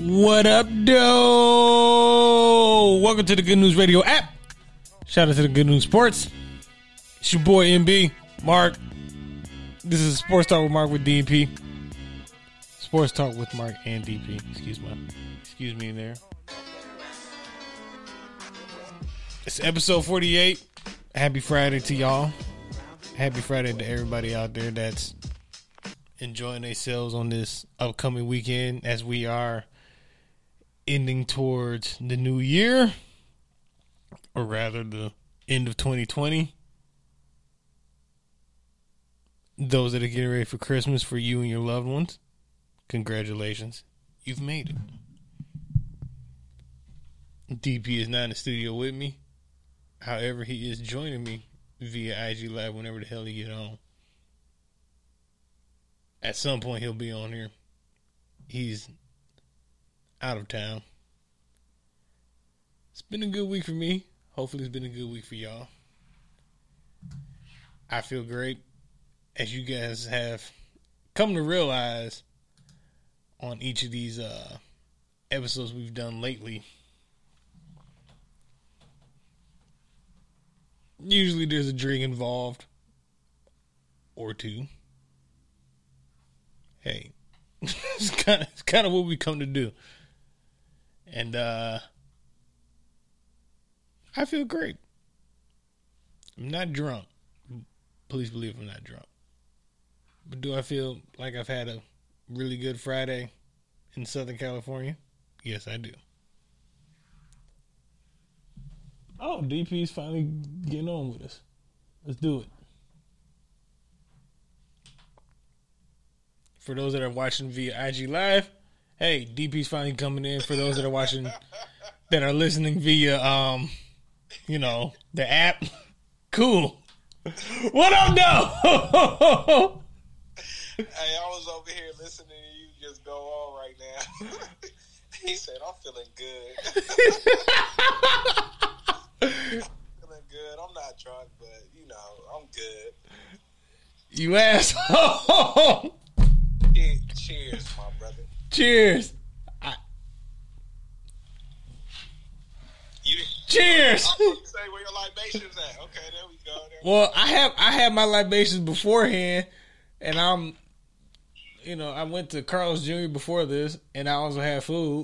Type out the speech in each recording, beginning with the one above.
What up, though? Welcome to the Good News Radio app. Shout out to the Good News Sports. It's your boy MB, Mark. This is Sports Talk with Mark with DP. Sports Talk with Mark and DP. Excuse me there. It's episode 48. Happy Friday to y'all. Happy Friday to everybody out there that's enjoying themselves on this upcoming weekend as we are ending towards the new year, or rather the end of 2020. Those that are getting ready for Christmas for you and your loved ones, congratulations. You've made it. DP is not in the studio with me. However, he is joining me via IG Live whenever the hell he get on. At some point, he'll be on here. He's out of town. It's been a good week for me. Hopefully, it's been a good week for y'all. I feel great. As you guys have come to realize on each of these episodes we've done lately, usually there's a drink involved or two. Hey, it's kind of what we come to do. And I feel great. I'm not drunk. Please believe I'm not drunk. But do I feel like I've had a really good Friday in Southern California? Yes, I do. Oh, DP's finally getting on with us. Let's do it. For those that are watching via IG Live, hey, DP's finally coming in. For those that are watching, that are listening via, the app, cool. What up, though? Hey, I was over here listening to you just go on right now. He said, I'm feeling good. Feeling good. I'm not drunk, but, I'm good. You asshole. Cheers, my brother. Cheers. Cheers. I was going to say where your libations at. Okay, there we go. Well, I have my libations beforehand, and I went to Carl's Jr. before this, and I also had food.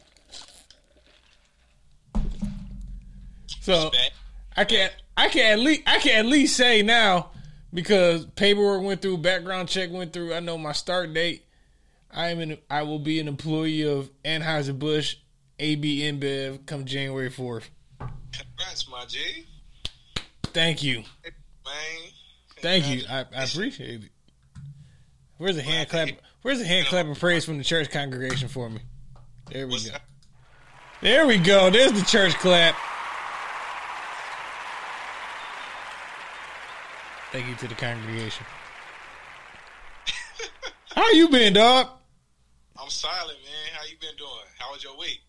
So I can at least say now, because paperwork went through, background check went through. I know my start date. I will be an employee of Anheuser-Busch AB InBev come January 4th. Congrats, my G. Thank you. Man. Thank you. I appreciate it. Where's the hand clap? Where's the hand clap of praise from the church congregation for me? There we go. There we go. There's the church clap. Thank you to the congregation. How you been, dog? I'm silent, man. How you been doing? How was your week?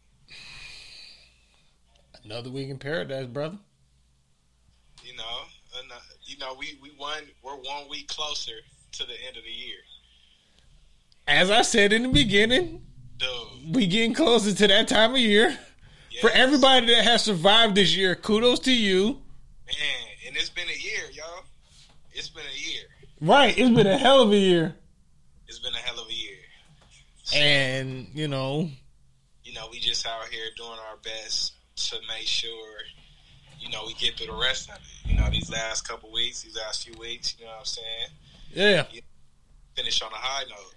Another week in paradise, brother. We're 1 week closer to the end of the year. As I said in the beginning, dude, we getting closer to that time of year. Yes. For everybody that has survived this year, kudos to you. Man, and it's been a year, y'all. It's been a year. Right, it's been a hell of a year. It's been a hell of a year. So, and, we just out here doing our best to make sure, we get through the rest of it. These last couple weeks, these last few weeks, you know what I'm saying? Yeah. Finish on a high note.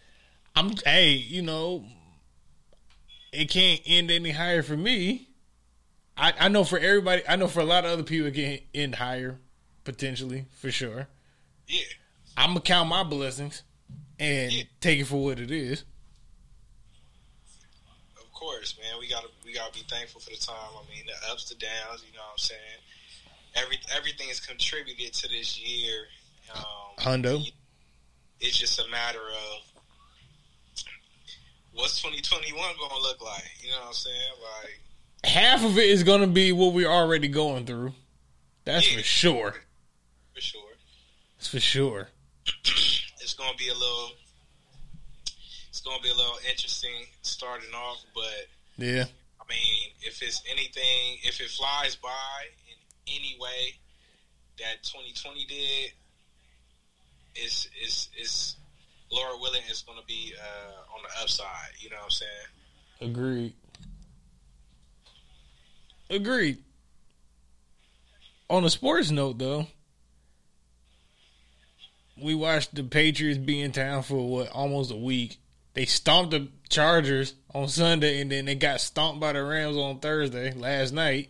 It can't end any higher for me. I know for everybody, I know for a lot of other people it can end higher, potentially, for sure. Yeah. I'm going to count my blessings and take it for what it is. Of course, man. We gotta be thankful for the time. I mean, the ups, the downs, you know what I'm saying? Everything is contributed to this year. Hundo. It's just a matter of what's 2021 going to look like. You know what I'm saying? Like, half of it is going to be what we're already going through. That's for sure. For sure. It's for sure. It's going to be a little it's going to be a little interesting starting off. But yeah, I mean, if it's anything, if it flies by in any way that 2020 did, it's Lord willing, it's going to be on the upside. You know what I'm saying? Agreed. On a sports note, though, we watched the Patriots be in town for almost a week. They stomped the Chargers on Sunday, and then they got stomped by the Rams on Thursday last night.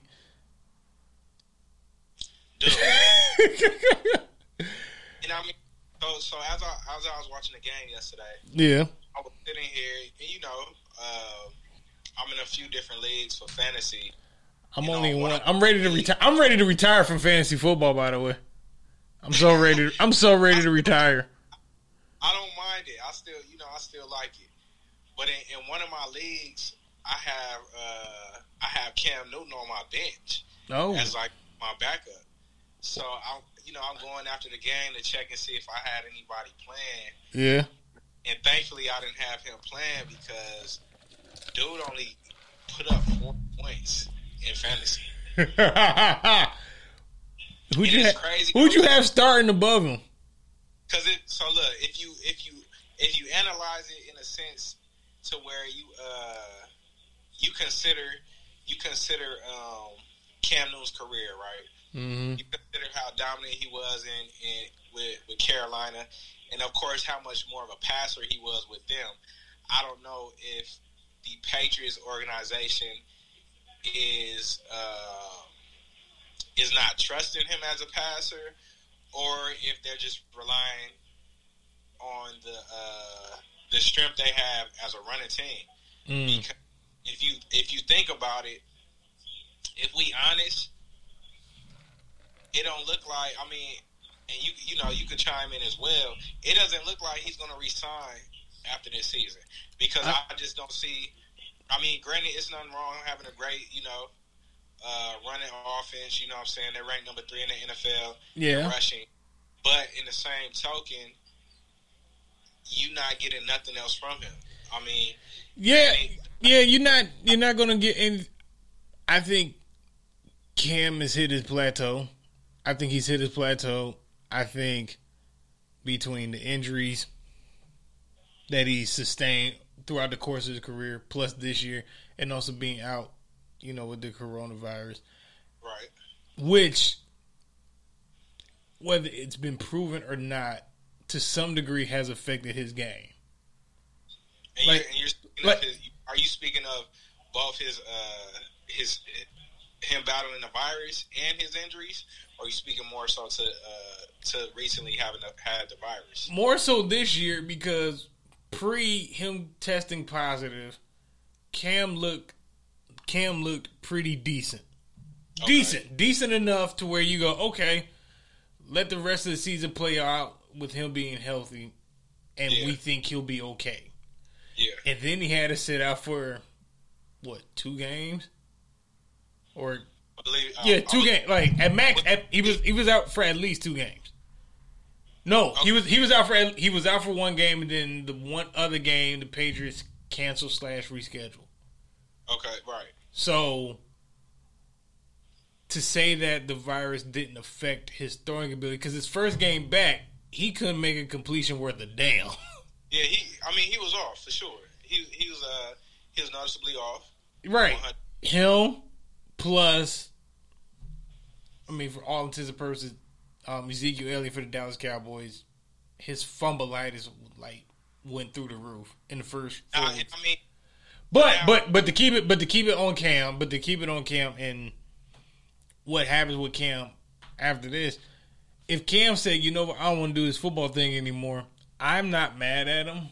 Dude. And I mean, so as I was watching the game yesterday, yeah, I was sitting here, and I'm in a few different leagues for fantasy. I'm only in one. I'm ready to retire. I'm ready to retire from fantasy football. By the way, I'm so ready to retire. I don't mind it. I still like it. But in one of my leagues, I have Cam Newton on my bench as like my backup. So I'm going after the game to check and see if I had anybody playing. Yeah. And thankfully, I didn't have him playing because dude only put up 4 points in fantasy. Who'd you have starting above him? Because look, if you analyze it in a sense to where you consider Cam Newton's career, right? Mm-hmm. You consider how dominant he was with Carolina, and of course how much more of a passer he was with them. I don't know if the Patriots organization is not trusting him as a passer, or if they're just relying on the strength they have as a running team. Because if you think about it, if we honest, it don't look like. I mean, and you could chime in as well. It doesn't look like he's going to resign after this season because I just don't see. I mean, granted, it's nothing wrong having a great, running offense. You know what I'm saying? They're ranked number 3 in the NFL. Yeah. Rushing. But in the same token, you're not getting nothing else from him. I mean, you're not going to get any. I think Cam has hit his plateau. I think between the injuries that he sustained throughout the course of his career, plus this year, and also being out, with the coronavirus. Right. Which, whether it's been proven or not, to some degree has affected his game. And are you speaking of both him battling the virus and his injuries, or are you speaking more so to recently having had the virus? More so this year because pre him testing positive, Cam looked pretty decent. Okay. Decent enough to where you go, okay, let the rest of the season play out with him being healthy, and we think he'll be okay. Yeah. And then he had to sit out for 2 games? Or I believe 2 games. Like at max, he was out for at least 2 games. No, okay. he was out for 1 game, and then the one other game the Patriots canceled / rescheduled. Okay, right. So to say that the virus didn't affect his throwing ability, because his first game back, he couldn't make a completion worth a damn. Yeah, he was off for sure. He was noticeably off. Right. 100. Him plus, for all intents and purposes, Ezekiel Elliott for the Dallas Cowboys, his fumbleitis went through the roof in the first 4 weeks. But to keep it on Cam, and what happens with Cam after this, if Cam said, I don't want to do this football thing anymore, I'm not mad at him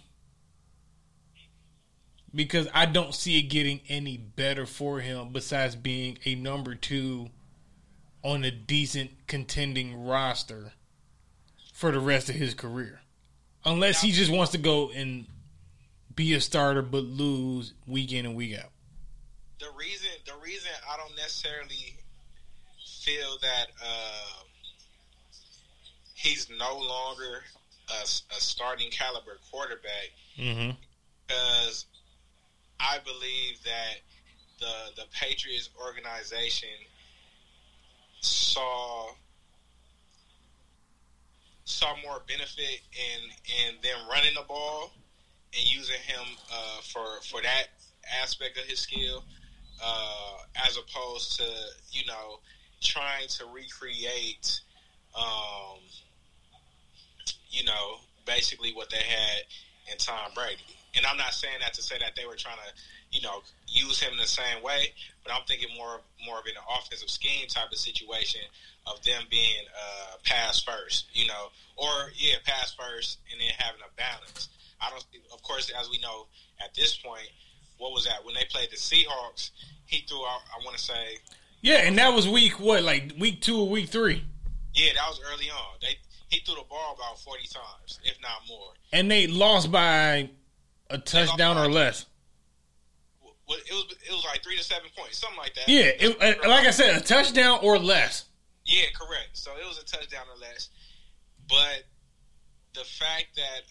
because I don't see it getting any better for him besides being a number 2 on a decent contending roster for the rest of his career. Unless he just wants to go and be a starter but lose week in and week out. The reason I don't necessarily feel that he's no longer a starting caliber quarterback, mm-hmm. because I believe that the Patriots organization saw more benefit in them running the ball and using him for that aspect of his skill, as opposed to trying to recreate basically what they had in Tom Brady. And I'm not saying that to say that they were trying to use him in the same way, but I'm thinking more of an offensive scheme type of situation of them being pass first, pass first, and then having a balance. I don't. Of course, as we know at this point, what was that when they played the Seahawks? He threw out. I want to say. Yeah, and that was week 2 or week 3. Yeah, that was early on. He threw the ball about 40 times, if not more. And they lost by a touchdown or less. It was like 3 to 7 points, something like that. Yeah, like I said, a touchdown or less. Yeah, correct. So it was a touchdown or less. But the fact that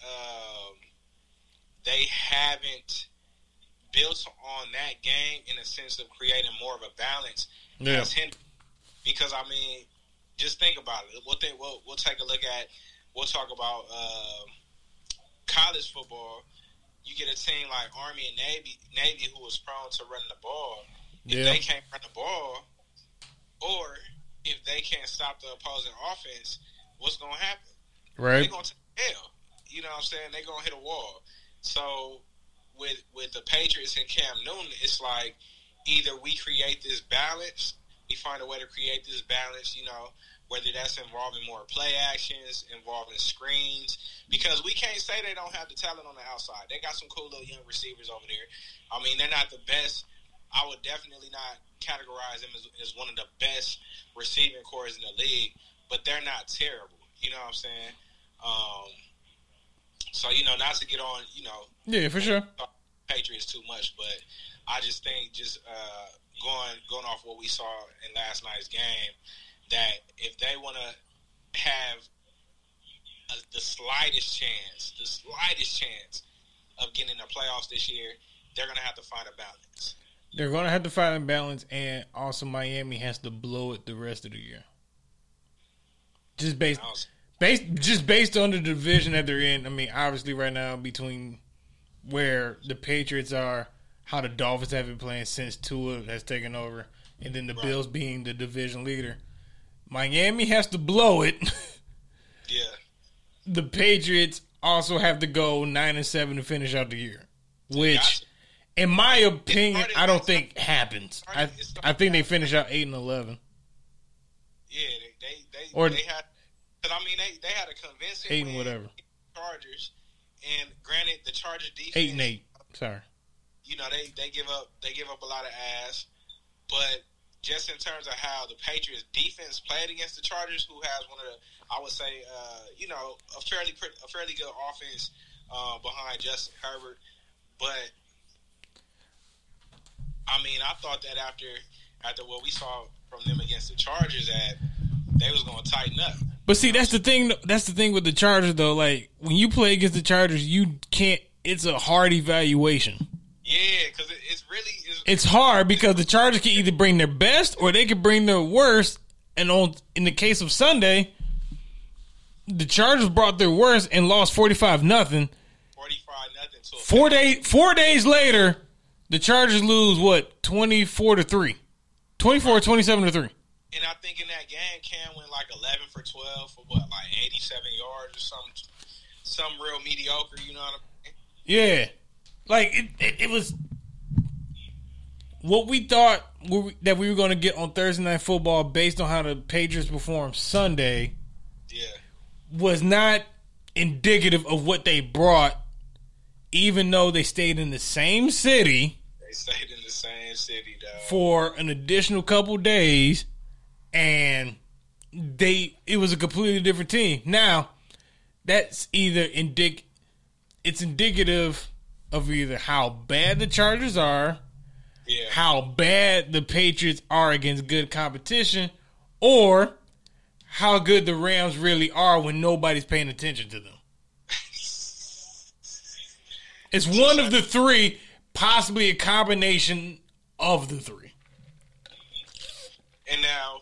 they haven't built on that game in a sense of creating more of a balance has hindered. Because, I mean, just think about it. We'll take a look at, we'll talk about college football. You get a team like Army and Navy who was prone to running the ball. If they can't run the ball, or if they can't stop the opposing offense, what's going to happen? Right. They're going to take hell. You know what I'm saying? They're going to hit a wall. So with the Patriots and Cam Newton, it's like either we create this balance, we find a way to create this balance, whether that's involving more play actions, involving screens, because we can't say they don't have the talent on the outside. They got some cool little young receivers over there. I mean, they're not the best. I would definitely not categorize them as one of the best receiving cores in the league, but they're not terrible. You know what I'm saying? So, not to get on, Yeah, for sure. Patriots too much, but I just think going off what we saw in last night's game, that if they want to have the slightest chance of getting in the playoffs this year, they're going to have to find a balance. They're going to have to find a balance, and also Miami has to blow it the rest of the year. Just based on the division that they're in. I mean, obviously right now between where the Patriots are, how the Dolphins have been playing since Tua has taken over, and then the Bills being the division leader. Miami has to blow it. Yeah. The Patriots also have to go 9-7 to finish out the year, which, in my opinion, I don't think happens. I think they finish out 8-11. Yeah, they had. Because I mean, they had a convincing 8 and whatever Chargers, and granted, the Chargers defense 8-8. Sorry. They give up a lot of ass, but just in terms of how the Patriots defense played against the Chargers, who has one of the, I would say, a fairly good offense behind Justin Herbert. But I mean, I thought that after what we saw from them against the Chargers, that they was going to tighten up. But see, that's the thing. That's the thing with the Chargers, though. Like when you play against the Chargers, you can't. It's a hard evaluation. Yeah, because it's hard because the Chargers can either bring their best or they can bring their worst. And in the case of Sunday, the Chargers brought their worst and lost 45-0. 45-0. 4 days later, the Chargers lose 24-3, 27-3. And I think in that game, Cam went like 11 for 12 for 87 yards or something real mediocre. You know what I mean? Yeah, like it was what we thought that we were going to get on Thursday Night Football based on how the Patriots performed Sunday. Yeah, was not indicative of what they brought, even though they stayed in the same city. They stayed in the same city, dog, for an additional couple days. And it was a completely different team. Now, that's either it's indicative of either how bad the Chargers are, how bad the Patriots are against good competition, or how good the Rams really are when nobody's paying attention to them. It's one of the three, possibly a combination of the three. And now,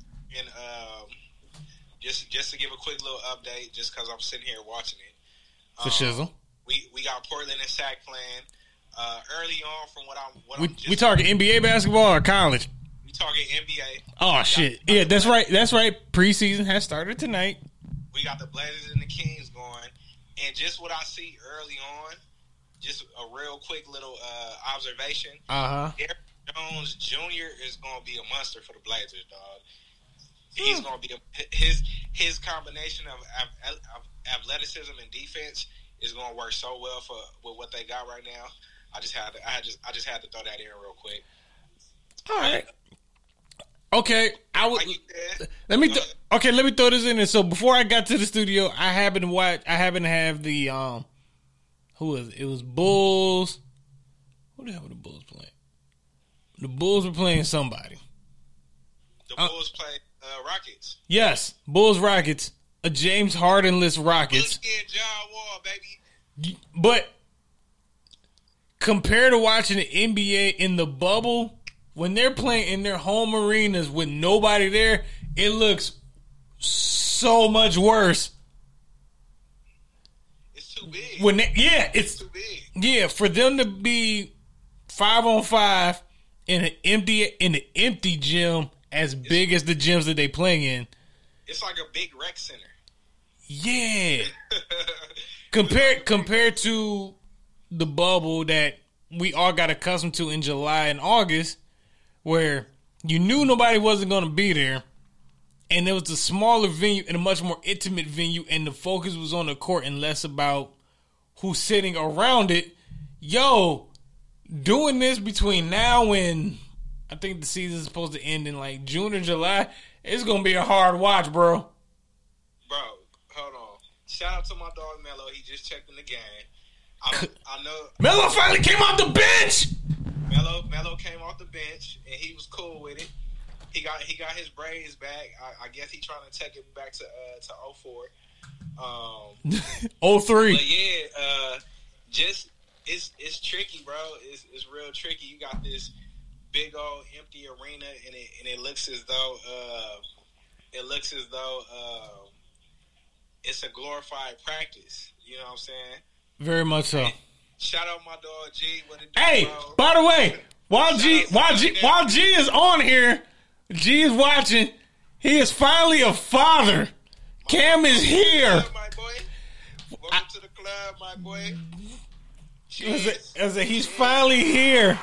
just to give a quick little update, just because I'm sitting here watching it. For shizzle. We got Portland and Sac playing. Early on, from we talking NBA basketball or college? We talking NBA. Oh shit! Yeah, that's right. That's right. Preseason has started tonight. We got the Blazers and the Kings going, and just what I see early on, just a real quick little observation. Derrick Jones Jr. is going to be a monster for the Blazers, dog. He's going to be his combination of athleticism and defense is going to work so well with what they got right now. I just had to throw that in real quick. All right. Okay, let me throw this in there. So before I got to the studio, I happened to have the who was it? It was Bulls. Who the hell were the Bulls playing? The Bulls were playing somebody. The Bulls played Rockets. Yes, Bulls Rockets. A James Harden-less Rockets. John Wall, baby. But compared to watching the NBA in the bubble, when they're playing in their home arenas with nobody there, it looks so much worse. It's too big. It's too big. Yeah, for them to be 5-on-5 in an empty gym as big as the gyms that they play in. It's like a big rec center. Yeah. Compared to the bubble that we all got accustomed to in July and August, where you knew nobody wasn't going to be there, and there was a smaller venue and a much more intimate venue, and the focus was on the court and less about who's sitting around it. Yo, doing this between now and I think the season's supposed to end in like June or July, it's going to be a hard watch, bro. Bro, hold on. Shout out to my dog Melo. He just checked in the game. I know. Melo finally came off the bench. Melo came off the bench and he was cool with it. He got his braids back. I guess he trying to take it back to 04. 03. But yeah, just it's tricky, bro. It's real tricky. You got this big old empty arena and it looks as though it's a glorified practice. You know what I'm saying? Very much so. Shout out my dog G. What it do, hey, bro? By the way, while G is on here, G is watching. He is finally a father. Cam is here. My boy. Welcome to the club, my boy. He's finally here.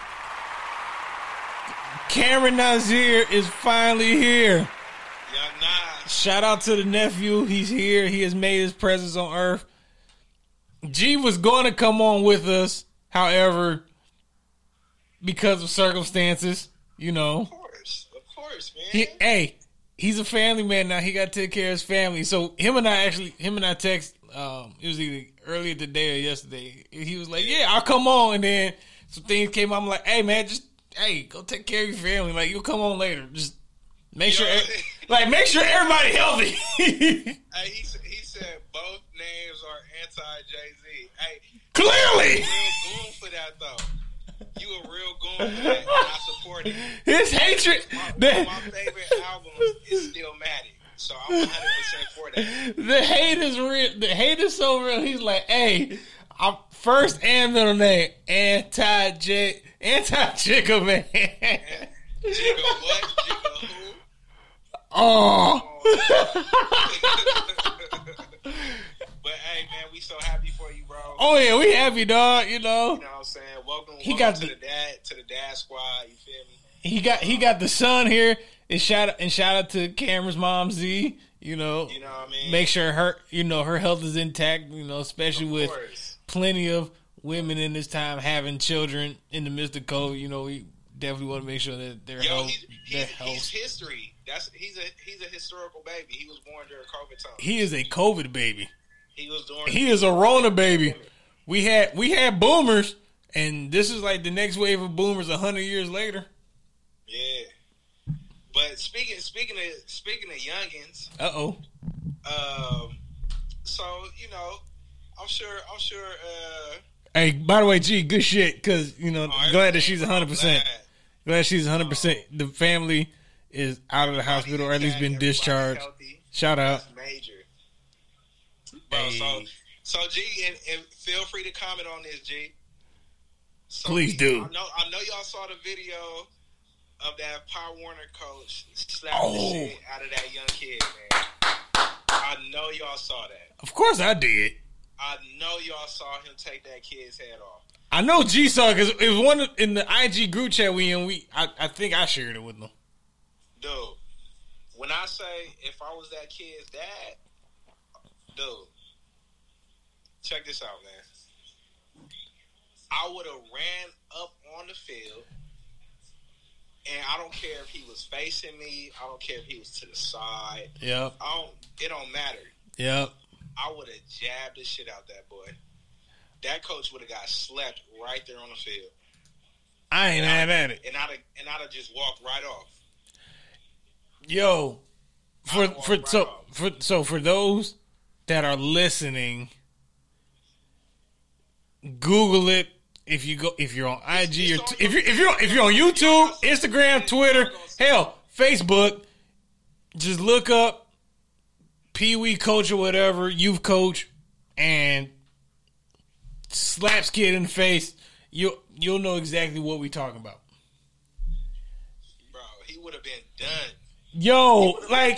Cameron Nazir is finally here. Young Nas. Shout out to the nephew. He's here. He has made his presence on earth. G was going to come on with us, however, because of circumstances, you know. Of course, man. He's a family man now. He got to take care of his family. So him and I text. It was either earlier today or yesterday. He was like, "Yeah, I'll come on." And then some things came up. I'm like, "Hey, man, go take care of your family. Like, you'll come on later. Just make sure everybody healthy." Hey, he said both names are anti-Jay-Z. Hey, clearly, you a real goon for that though. You a real goon for that, and I support it. His hatred. One of my favorite albums is Stillmatic, so I'm 100% for that. The hate is real. The hate is so real. He's like, "Hey, I'm first and middle name anti-Jigga, man." Jigga what? Jigga who? Oh. But hey, man, we so happy for you, bro. Oh yeah, we happy, dog. You know. You know what I'm saying? Welcome to the dad squad. You feel me? He got the son here. And shout out to Cameron's mom Z. You know what I mean? Make sure her health is intact. You know, especially with plenty of women in this time having children in the midst of COVID. You know, we definitely want to make sure that their health. He's history. He's a historical baby. He was born during COVID time. He is a COVID baby. He is a Rona baby. We had boomers, and this is like the next wave of boomers 100 years later. Yeah. But speaking of youngins. So I'm sure Hey, by the way, G, good shit. Because glad that she's 100%. Glad she's 100%. The family is out of the hospital, or at least been discharged. Shout out. That's major. Bro, hey. So G, and feel free to comment on this, G. So please do. I know y'all saw the video of that Pop Warner coach slapping the shit out of that young kid, man. I know y'all saw that. Of course I did. I know y'all saw him take that kid's head off. I know G saw it because it was one in the IG group chat we in. I think I shared it with them. Dude, when I say if I was that kid's dad, dude, check this out, man. I would have ran up on the field, and I don't care if he was facing me. I don't care if he was to the side. Yep. It don't matter. Yep. I would have jabbed the shit out that boy. That coach would have got slept right there on the field. I ain't mad at it. And I'd have just walked right off. Yo, for those that are listening, Google it. If you're on IG or if you're on YouTube, Instagram, Twitter, hell, Facebook, just look up Pee Wee coach or whatever, youth coach, and slaps kid in the face. You'll know exactly what we talking about. Bro, he would have been done. Yo, like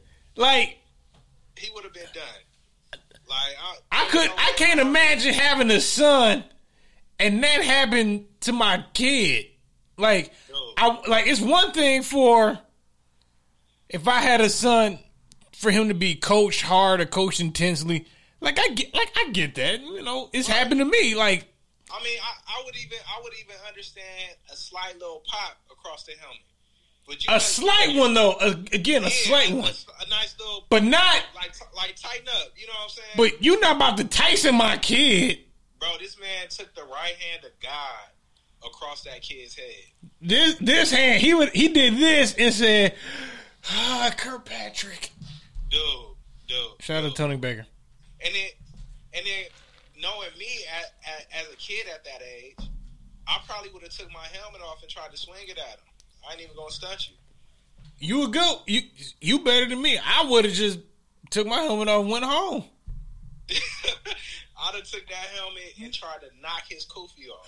he would have been done. Like I can't imagine having a son and that happened to my kid. Like, it's one thing for if I had a son for him to be coached hard or coached intensely. I get that. It's happened to me. Like, I mean, I would even understand a slight little pop across the helmet. But a slight one though. Again, a slight one. A nice little, but not like tighten up. You know what I'm saying? But you're not about to Tyson my kid. Bro, this man took the right hand of God across that kid's head. This hand, he did this and said, Kirkpatrick. Dude. Shout out to Tony Baker. And then knowing me as a kid at that age, I probably would have took my helmet off and tried to swing it at him. I ain't even gonna stunt you. You would go. You better than me. I would have just took my helmet off and went home. I'd have took that helmet and tried to knock his kufi off.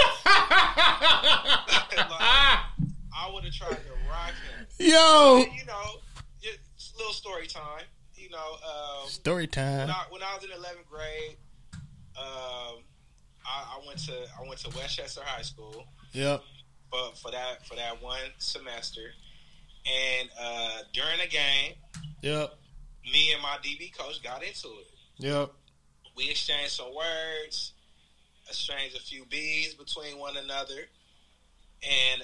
I would have tried to rock him. Yo, it's a little story time. Story time. When I was in 11th grade, I went to Westchester High School. Yep. But for that one semester, and during the game, yep, me and my DB coach got into it. Yep. We exchanged some words, exchanged a few B's between one another, and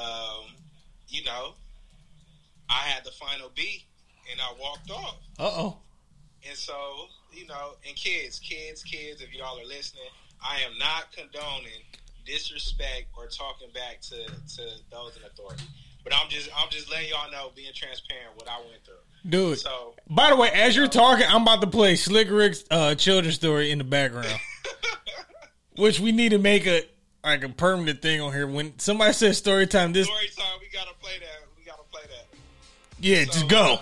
I had the final B, and I walked off. And so, and kids, if y'all are listening, I am not condoning disrespect or talking back to those in authority. But I'm just letting y'all know, being transparent, what I went through. Dude. So, by the way, as you're talking, I'm about to play Slick Rick's children's story in the background. Which we need to make a permanent thing on here. When somebody says story time, we gotta play that. Yeah, just go.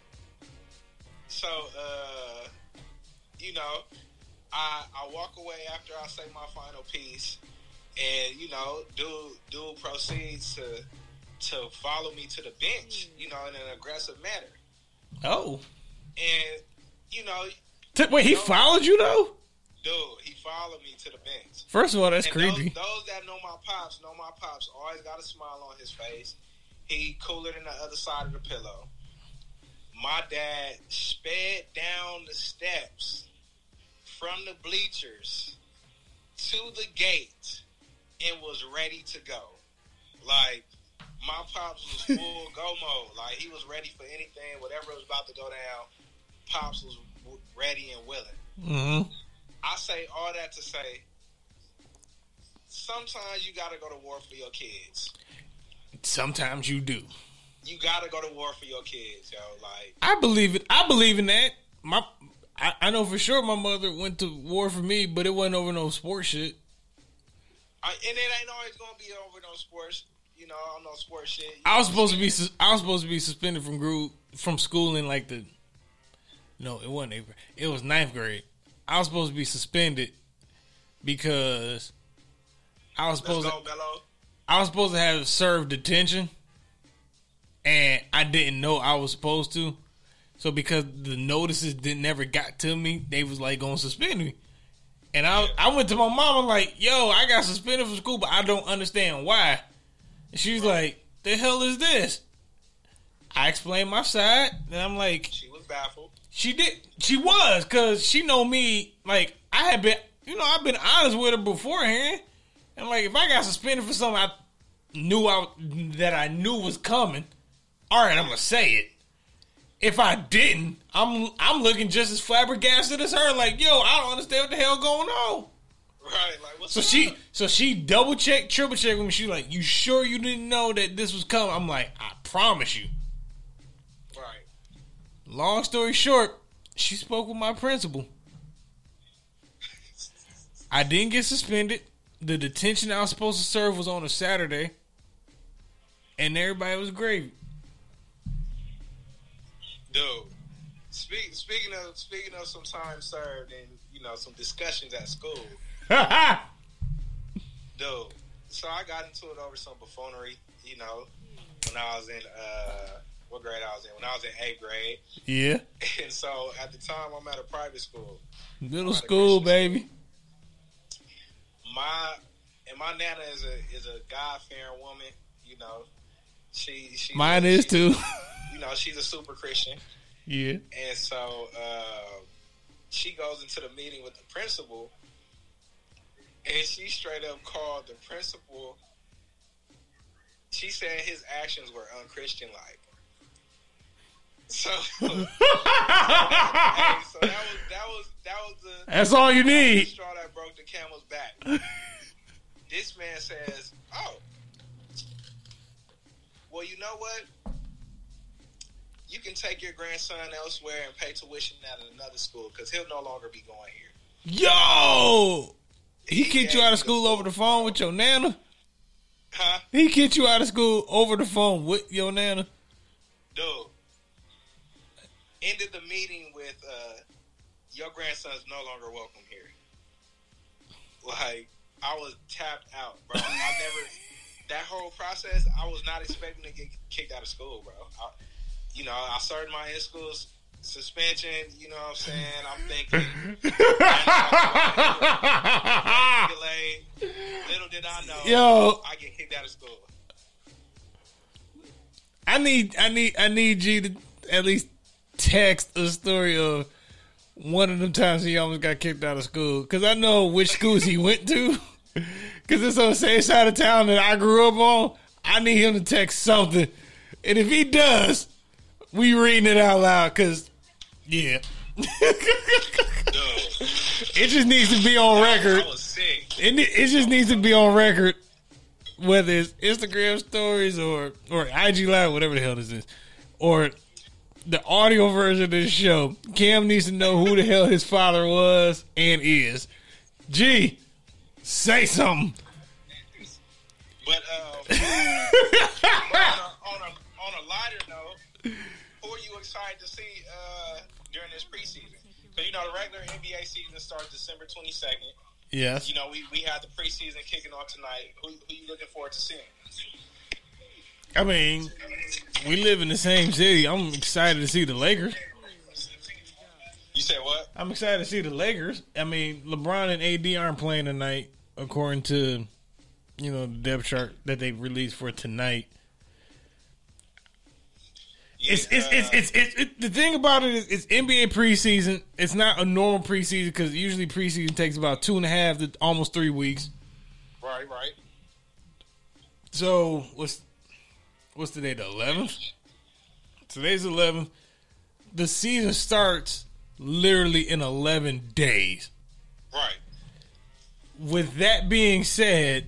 I walk away after I say my final piece, and dude proceeds to follow me to the bench, in an aggressive manner. Oh, and wait, he followed you though? Dude, he followed me to the bench. First of all, that's and creepy. Those that know my pops always got a smile on his face. He cooler than the other side of the pillow. My dad sped down the steps from the bleachers to the gate and was ready to go. Like, my pops was full go mode. Like, he was ready for anything, whatever was about to go down. Pops was ready and willing. Mm-hmm. I say all that to say, sometimes you got to go to war for your kids. Sometimes you do. You got to go to war for your kids, yo. Like, I believe it. I believe in that. I know for sure my mother went to war for me, but it wasn't over no sports shit. And it ain't always gonna be over no sports, no sports shit. I was supposed to be suspended from school in like no, it wasn't 8th grade. It was 9th grade. I was supposed to be suspended because I was supposed to have served detention, and I didn't know I was supposed to. So because the notices never got to me, they was like gonna suspend me. And I went to my mama like, yo, I got suspended from school, but I don't understand why. And she's like, the hell is this? I explained my side, and I'm like, she was baffled. She did. She was, because she know me. Like, I had been, I've been honest with her beforehand. And like, if I got suspended for something I knew was coming, all right, I'm gonna say it. If I didn't, I'm looking just as flabbergasted as her. Like, yo, I don't understand what the hell going on. Right, like what's so she double checked, triple checked with me. She like, you sure you didn't know that this was coming? I'm like, I promise you. Right. Long story short, she spoke with my principal. I didn't get suspended. The detention I was supposed to serve was on a Saturday, and everybody was gravy. Dude, speaking of some time served and some discussions at school. Dude, so I got into it over some buffoonery. When I was in what grade I was in? When I was in 8th grade. Yeah. And so at the time, I'm at a private school. Middle school, baby. My nana is a God-fearing woman. She mine is too. She's a super Christian. Yeah. And so she goes into the meeting with the principal, and she straight up called the principal. She said his actions were unchristian-like. So, that was the. That's all you need. The straw that broke the camel's back. This man says, "Oh, well, you know what? You can take your grandson elsewhere and pay tuition at another school because he'll no longer be going here." Yo, he kicked you out of school over the phone with your nana? Huh? He kicked you out of school over the phone with your nana? Dude. Ended the meeting with, your grandson's no longer welcome here. Like, I was tapped out, bro. That whole process, I was not expecting to get kicked out of school, bro. I served my in-school suspension, you know what I'm saying? I'm thinking, little did I know, yo, I get kicked out of school. I need you to at least text a story of one of them times he almost got kicked out of school, because I know which schools he went to, because it's on the same side of town that I grew up on. I need him to text something, and if he does, we reading it out loud, because yeah. It just needs to be on record. I was sick. It just needs to be on record, whether it's Instagram stories or IG Live, whatever the hell this is, or the audio version of this show. Cam needs to know who the hell his father was and is. G, say something. But on a lighter note, who are you excited to see during this preseason? Because the regular NBA season starts December 22nd. Yes. We had the preseason kicking off tonight. Who you looking forward to seeing? I mean, we live in the same city. I'm excited to see the Lakers. You said what? I'm excited to see the Lakers. I mean, LeBron and AD aren't playing tonight, according to, the depth chart that they released for tonight. Yeah, the thing about it is it's NBA preseason. It's not a normal preseason because usually preseason takes about 2.5 to almost 3 weeks. Right. So what's today? The 11th. Today's 11th. The season starts literally in 11 days. Right. With that being said,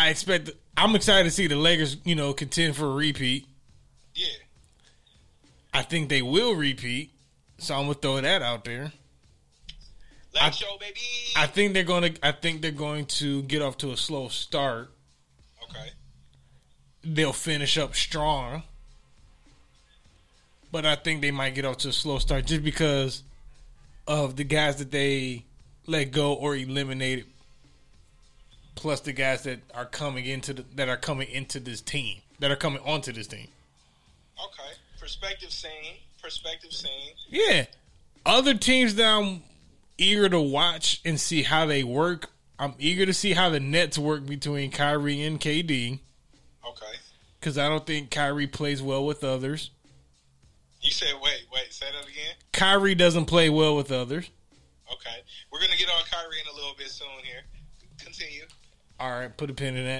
I'm excited to see the Lakers, contend for a repeat. Yeah. I think they will repeat. So I'm gonna throw that out there. Show, baby. I think they're going to get off to a slow start. Okay. They'll finish up strong. But I think they might get off to a slow start just because of the guys that they let go or eliminated, plus the guys that are coming onto this team. Okay. Perspective scene. Yeah. Other teams that I'm eager to watch and see how they work. I'm eager to see how the Nets work between Kyrie and KD. Okay. Because I don't think Kyrie plays well with others. You said, wait, say that again? Kyrie doesn't play well with others. Okay. We're going to get on Kyrie in a little bit soon here. Continue. All right, put a pin in that.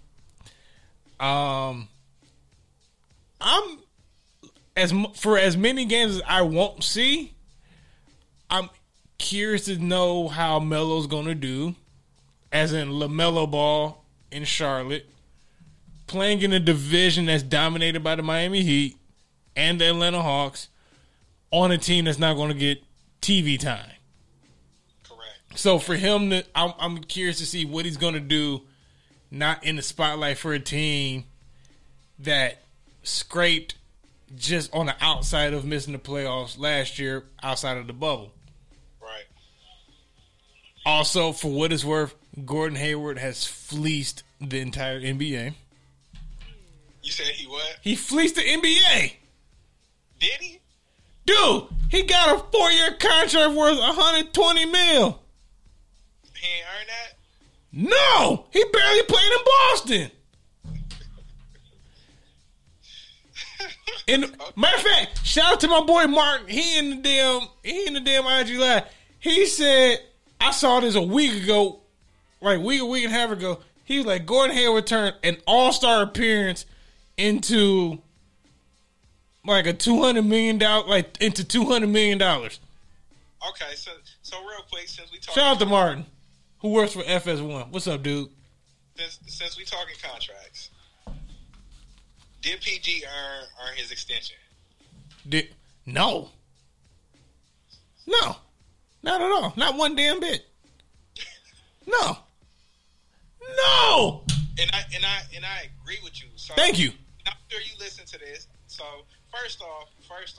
For as many games as I won't see, I'm curious to know how Melo's going to do, as in LaMelo Ball in Charlotte, playing in a division that's dominated by the Miami Heat and the Atlanta Hawks on a team that's not going to get TV time. Correct. So for him, I'm curious to see what he's going to do, not in the spotlight for a team that scraped just on the outside of missing the playoffs last year outside of the bubble. Right. Also, for what it's worth, Gordon Hayward has fleeced the entire NBA. You said he what? He fleeced the NBA. Did he? Dude, he got a 4-year contract worth $120 million. He ain't earned that? No! He barely played in Boston. And matter of fact, shout out to my boy Mark. He in the damn IG Live. He said, I saw this a week ago, like a week and a half ago. He was like, Gordon Hayward turned an all-star appearance into like a $200 million, into $200 million. Okay, so real quick, since we talking, shout out to Martin, who works for FS1. What's up, dude? Since we talking contracts, did PG earn his extension? No, not at all. Not one damn bit. No. And I agree with you. So thank you. I'm sure you listen to this. So first off,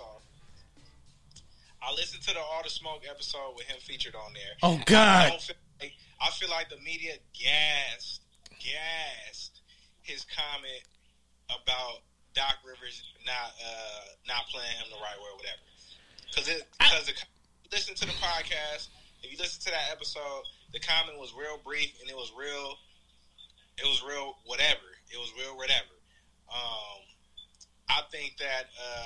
I listened to the All the Smoke episode with him featured on there. Oh God! I feel like the media gassed his comment about Doc Rivers not playing him the right way or whatever. Because listen to the podcast. If you listen to that episode, the comment was real brief and it was real whatever. I think that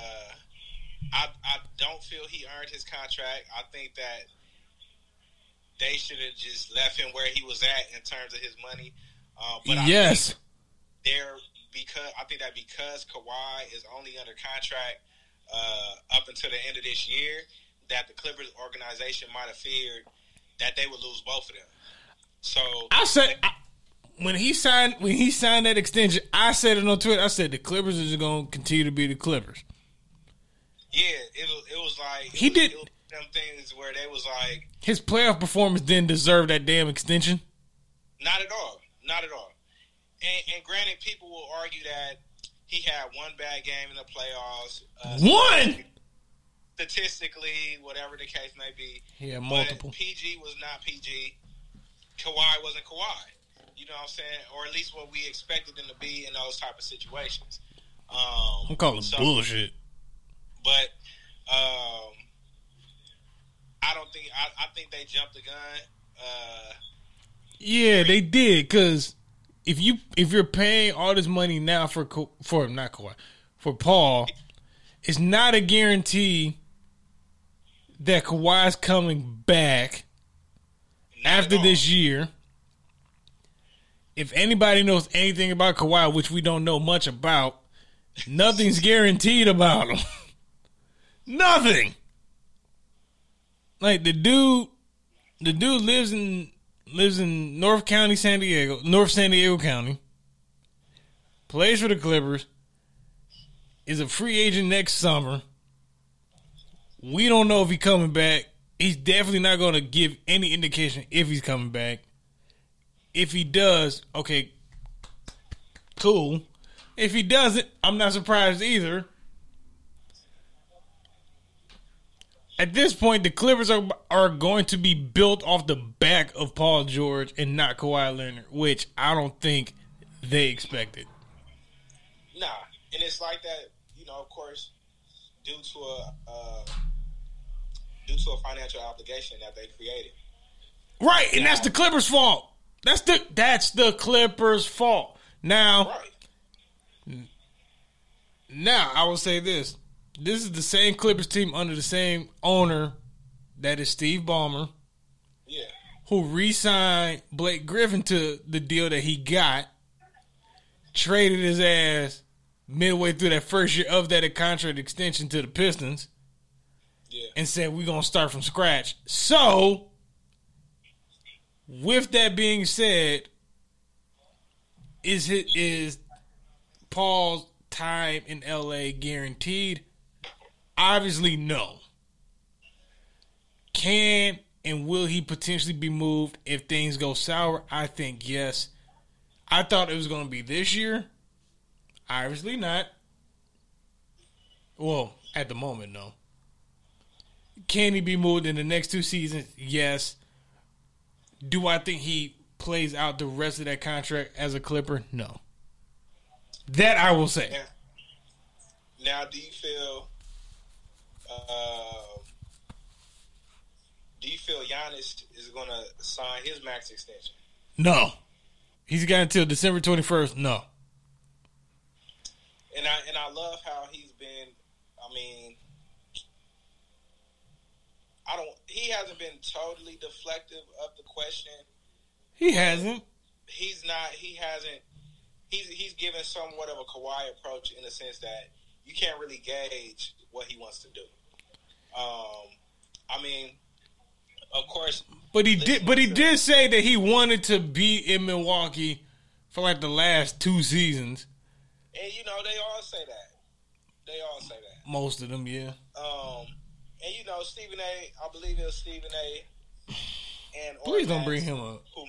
I don't feel he earned his contract. I think that they should have just left him where he was at in terms of his money. But yes, I think that because Kawhi is only under contract up until the end of this year, that the Clippers organization might have feared that they would lose both of them. So I said when he signed that extension, I said it on Twitter. I said the Clippers are just going to continue to be the Clippers. Yeah, it was like did them things where they was like his playoff performance didn't deserve that damn extension. Not at all. And granted, people will argue that he had one bad game in the playoffs. One. Statistically, whatever the case may be. Yeah, multiple. But PG was not PG. Kawhi wasn't Kawhi. You know what I'm saying? Or at least what we expected them to be in those type of situations. I'm calling bullshit. But I don't think I think they jumped the gun. Yeah, they did, because if you're paying all this money now for not Kawhi, for Paul, it's not a guarantee that Kawhi's coming back after this year. If anybody knows anything about Kawhi, which we don't know much about, nothing's guaranteed about him. Nothing. Like the dude lives in North San Diego County, plays for the Clippers, is a free agent next summer, We don't know if he's coming back. He's definitely not going to give any indication if he's coming back. If he does, okay, cool. If he doesn't, I'm not surprised either. At this point, the Clippers are going to be built off the back of Paul George and not Kawhi Leonard, which I don't think they expected. Nah, and it's like that, of course, due to a financial obligation that they created. Right, and that's the Clippers' fault. That's the Clippers' fault. Now, I will say this. This is the same Clippers team under the same owner that is Steve Ballmer. Yeah. Who re-signed Blake Griffin to the deal that he got, traded his ass midway through that first year of that contract extension to the Pistons, and said, we're going to start from scratch. So, with that being said, is Paul's time in LA guaranteed? Obviously, no. Can and will he potentially be moved if things go sour? I think yes. I thought it was going to be this year. Obviously not. Well, at the moment, no. Can he be moved in the next 2 seasons? Yes. Do I think he plays out the rest of that contract as a Clipper? No. That I will say. Now, do you feel Giannis is going to sign his max extension? No. He's got until December 21st. No. And I love how he's been. I mean, he hasn't been totally deflective of the question. He hasn't. He's not. He hasn't. He's given somewhat of a Kawhi approach in the sense that you can't really gauge what he wants to do. I mean, of course, but he did say that he wanted to be in Milwaukee for like the last 2 seasons. And they all say that. They all say that. Most of them, yeah. And Stephen A. I believe it was Stephen A. And please don't bring him up. Who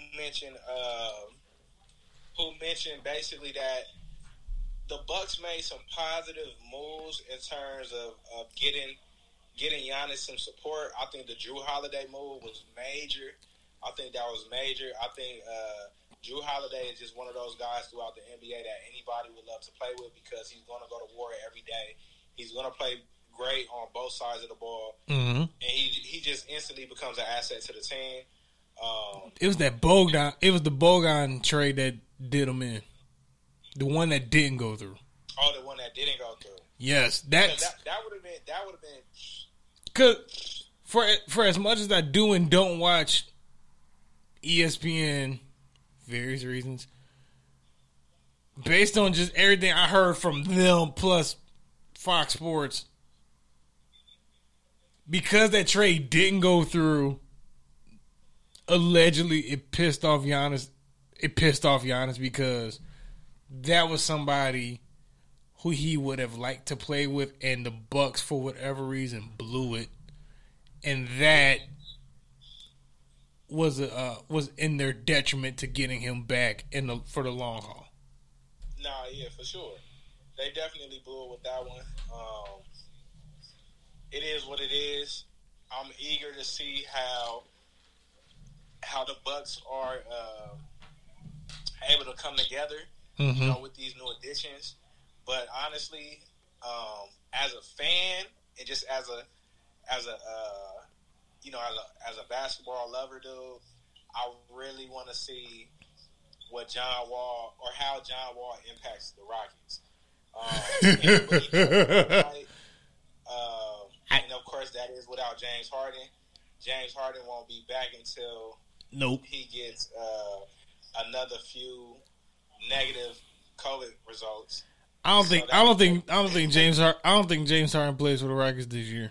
mentioned basically that the Bucks made some positive moves in terms of getting Giannis some support. I think the Jrue Holiday move was major. I think that was major. I think Jrue Holiday is just one of those guys throughout the NBA that anybody would love to play with because he's going to go to war every day. He's going to play great on both sides of the ball. Mm-hmm. And he just instantly becomes an asset to the team. It was that Bogdan. It was the Bogdan trade that did him in. The one that didn't go through. Oh, the one that didn't go through. Yes, that would have been. That would have been. Cause for as much as I do and don't watch ESPN, various reasons, based on just everything I heard from them plus Fox Sports, because that trade didn't go through, allegedly it pissed off Giannis. It pissed off Giannis because that was somebody who he would have liked to play with, and the Bucks, for whatever reason, blew it, and that was in their detriment to getting him back for the long haul. Nah, yeah, for sure. They definitely blew it with that one. It is what it is. I'm eager to see how the Bucks are able to come together, with these new additions. But honestly, as a fan and just as a basketball lover, dude, I really want to see what John Wall or how John Wall impacts the Rockets. And of course, that is without James Harden. James Harden won't be back until he gets another few negative COVID results. I don't think James Harden plays for the Rockets this year.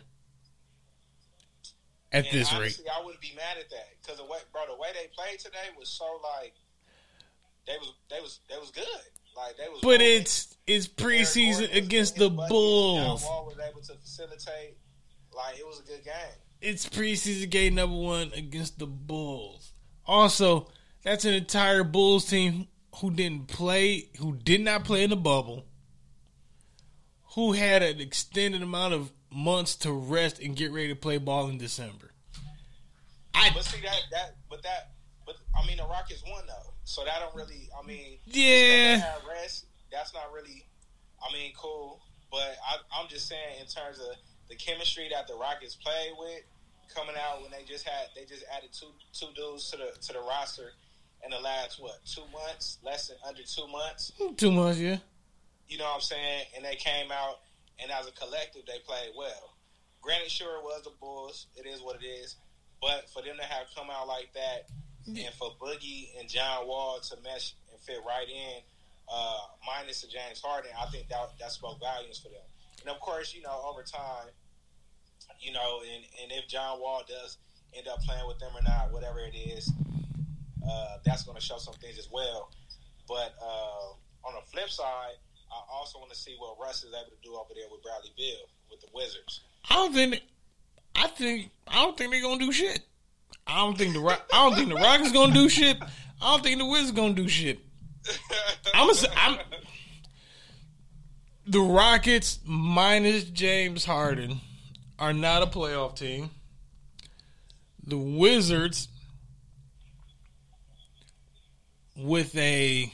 At this rate, I wouldn't be mad at that because the way they played today was so like they was good. Like they was. But it's preseason against the Bulls. John Wall was able to facilitate. Like, it was a good game. It's preseason game number 1 against the Bulls. Also, that's an entire Bulls team who did not play in the bubble, who had an extended amount of months to rest and get ready to play ball in December. But see but I mean, the Rockets won though, so that don't really. I mean, yeah, they had rest. That's not really. I mean, cool. But I'm just saying, in terms of the chemistry that the Rockets played with, coming out when they just added two dudes to the roster in the last 2 months, under 2 months. 2 months, yeah. You know what I'm saying? And they came out, and as a collective, they played well. Granted, sure, it was the Bulls. It is what it is. But for them to have come out like that, and for Boogie and John Wall to mesh and fit right in, minus the James Harden, I think that spoke volumes for them. And of course, you know, over time, you know, and if John Wall does end up playing with them or not, whatever it is, that's going to show some things as well. But on the flip side, I also want to see what Russ is able to do over there with Bradley Beal with the Wizards. I don't think they're gonna do shit. I don't think the Rockets gonna do shit. I don't think the Wizards gonna do shit. The Rockets minus James Harden are not a playoff team. The Wizards with a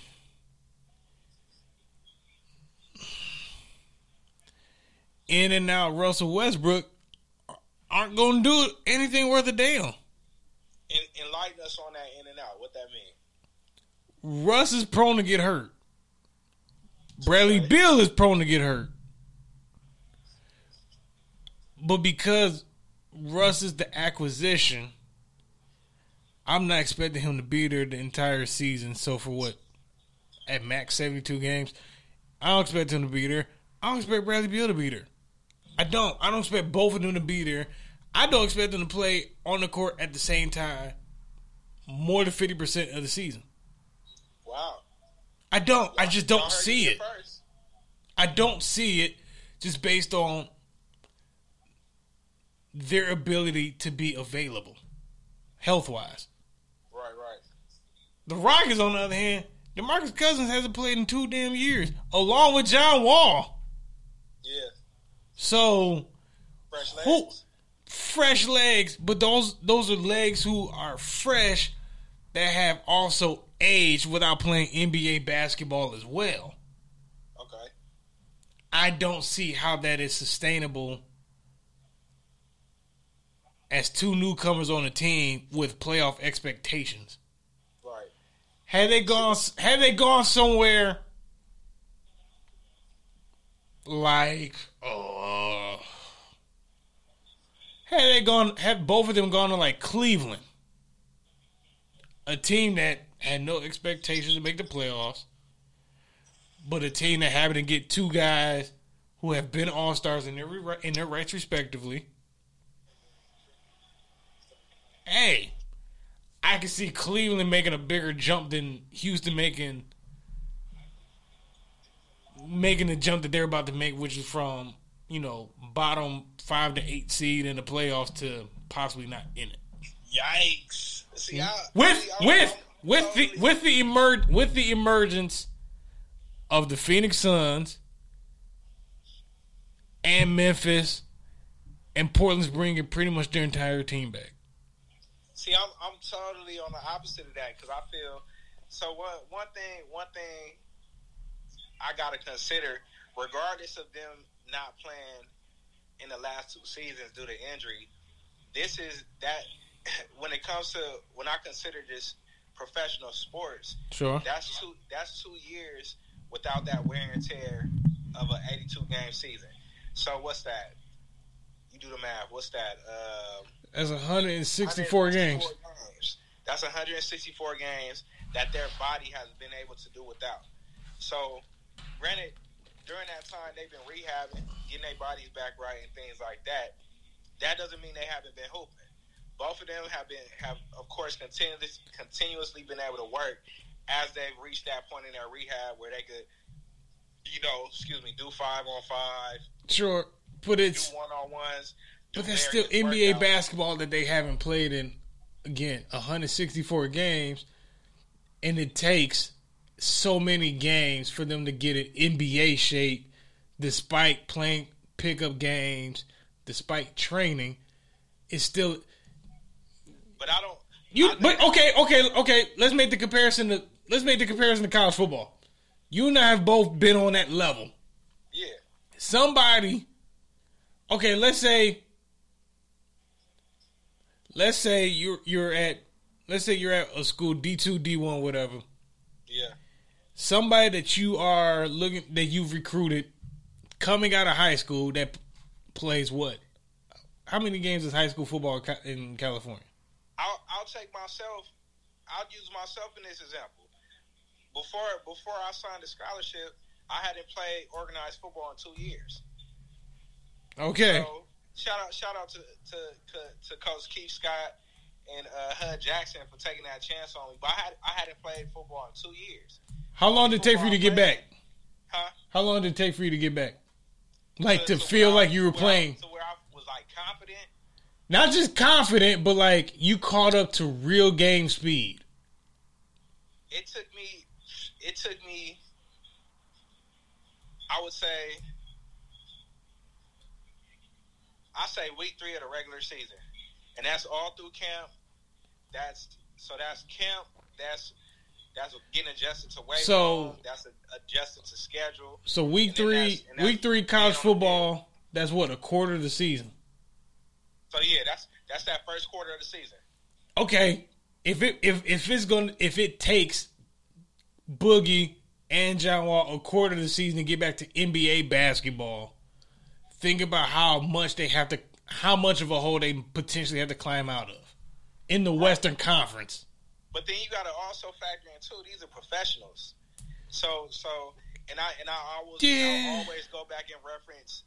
in and out Russell Westbrook aren't going to do anything worth a damn. Enlighten us on that in and out. What that mean? Russ is prone to get hurt. Bradley Beal is prone to get hurt. But because Russ is the acquisition, I'm not expecting him to be there the entire season. So for what? At max 72 games? I don't expect him to be there. I don't expect Bradley Beal to be there. I don't expect both of them to be there. I don't expect them to play on the court at the same time more than 50% of the season. Wow. I don't. I just don't see it. I don't see it just based on their ability to be available health-wise. Right. The Rockets, on the other hand, DeMarcus Cousins hasn't played in 2 damn years, along with John Wall. Yeah. So, fresh legs. But those are legs who are fresh that have also aged without playing NBA basketball as well. Okay. I don't see how that is sustainable as 2 newcomers on a team with playoff expectations. Right. Had they gone somewhere like had both of them gone to like Cleveland, a team that had no expectations to make the playoffs, but a team that happened to get 2 guys who have been all-stars in their rights respectively. Hey, I can see Cleveland making a bigger jump than Houston making the jump that they're about to make, which is from, you know, bottom 5 to 8 seed in the playoffs to possibly not in it. Yikes! See, with the emergence of the Phoenix Suns and Memphis and Portland's bringing pretty much their entire team back. See, I'm totally on the opposite of that because I feel so. One thing I gotta consider, regardless of them not playing in the last 2 seasons due to injury, this is that when it comes to when I consider this professional sports, sure, that's 2 years without that wear and tear of an 82 game season. So what's that? You do the math. What's that? That's 164 games. That's 164 games that their body has been able to do without. So, granted, during that time they've been rehabbing, getting their bodies back right and things like that. That doesn't mean they haven't been hooping. Both of them have of course continuously been able to work as they've reached that point in their rehab where they could, do 5-on-5. Sure, but it's do 1-on-1s. But that's still NBA basketball that they haven't played in, again, 164 games. And it takes so many games for them to get in NBA shape despite playing pickup games, despite training. It's still... But I don't... Okay. Let's make the comparison to college football. You and I have both been on that level. Yeah. Somebody... Okay, let's say you're at a school D2, D1, whatever. Yeah. Somebody that you've recruited coming out of high school that plays what? How many games is high school football in California? I'll take myself. I'll use myself in this example. Before I signed a scholarship, I hadn't played organized football in 2 years. Okay. So shout out to Coach Keith Scott and Hud Jackson for taking that chance on me. But I hadn't played football in 2 years. How long did it take for you to get back? Huh? How long did it take for you to get back? Like to feel like you were playing. To where I was like confident. Not just confident, but like you caught up to real game speed. It took me. I would say. I say week 3 of the regular season, and that's all through camp. That's camp. That's getting adjusted to weight room. That's adjusted to schedule. So week 3 college football. That's what, a quarter of the season. So yeah, that's that first quarter of the season. Okay, if it takes Boogie and John Wall a quarter of the season to get back to NBA basketball, think about how much of a hole they potentially have to climb out of in the Western Conference. But then you got to also factor in too, these are professionals. So I always go back and reference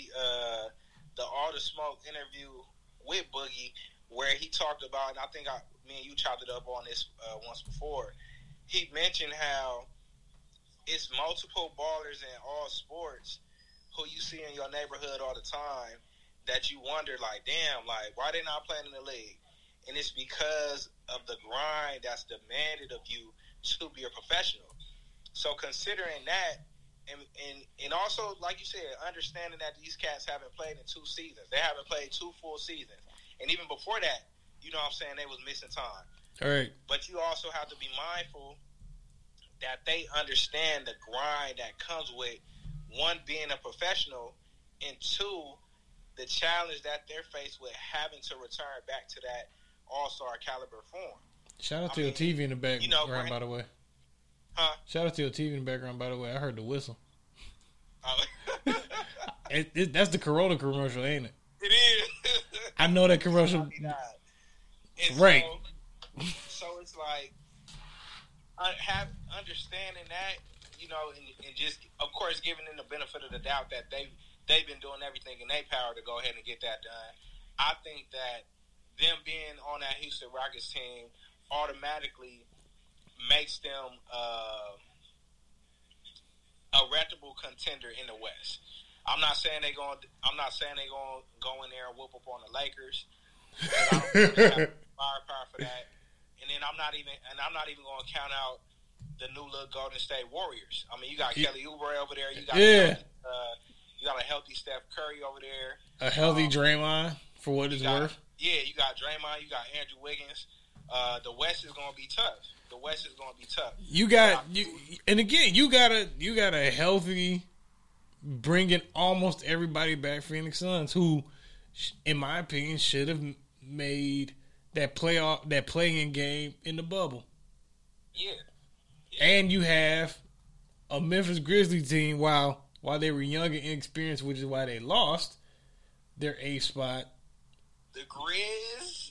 the All the Smoke interview with Boogie, where he talked about, and I think me and you chopped it up on this once before. He mentioned how it's multiple ballers in all sports who you see in your neighborhood all the time that you wonder, like, damn, like, why they not playing in the league? And it's because of the grind that's demanded of you to be a professional. So considering that, and also, like you said, understanding that these cats haven't played in 2 seasons. They haven't played 2 full seasons. And even before that, you know what I'm saying, they was missing time. All right. But you also have to be mindful that they understand the grind that comes with, 1, being a professional, and 2, the challenge that they're faced with having to return back to that all-star caliber form. Shout out to your TV in the background, by the way. Huh? Shout out to your TV in the background, by the way. I heard the whistle. Oh. That's the Corona commercial, ain't it? It is. I know that commercial. Right. So it's like, understanding that, you know, and just, of course, giving them the benefit of the doubt that they've been doing everything in their power to go ahead and get that done. I think that them being on that Houston Rockets team automatically makes them a reputable contender in the West. I'm not saying they're going to go in there and whoop up on the Lakers. I don't think they have firepower for that. And then I'm not even going to count out the new look Golden State Warriors. I mean, you got Kelly Oubre over there. You got you got a healthy Steph Curry over there. A healthy Draymond, for what it's worth. Yeah, you got Draymond. You got Andrew Wiggins. The West is going to be tough. You got a healthy, bringing almost everybody back Phoenix Suns, who, in my opinion, should have made that play-in game in the bubble. Yeah. And you have a Memphis Grizzlies team, while they were young and inexperienced, which is why they lost their 8th spot. The Grizz.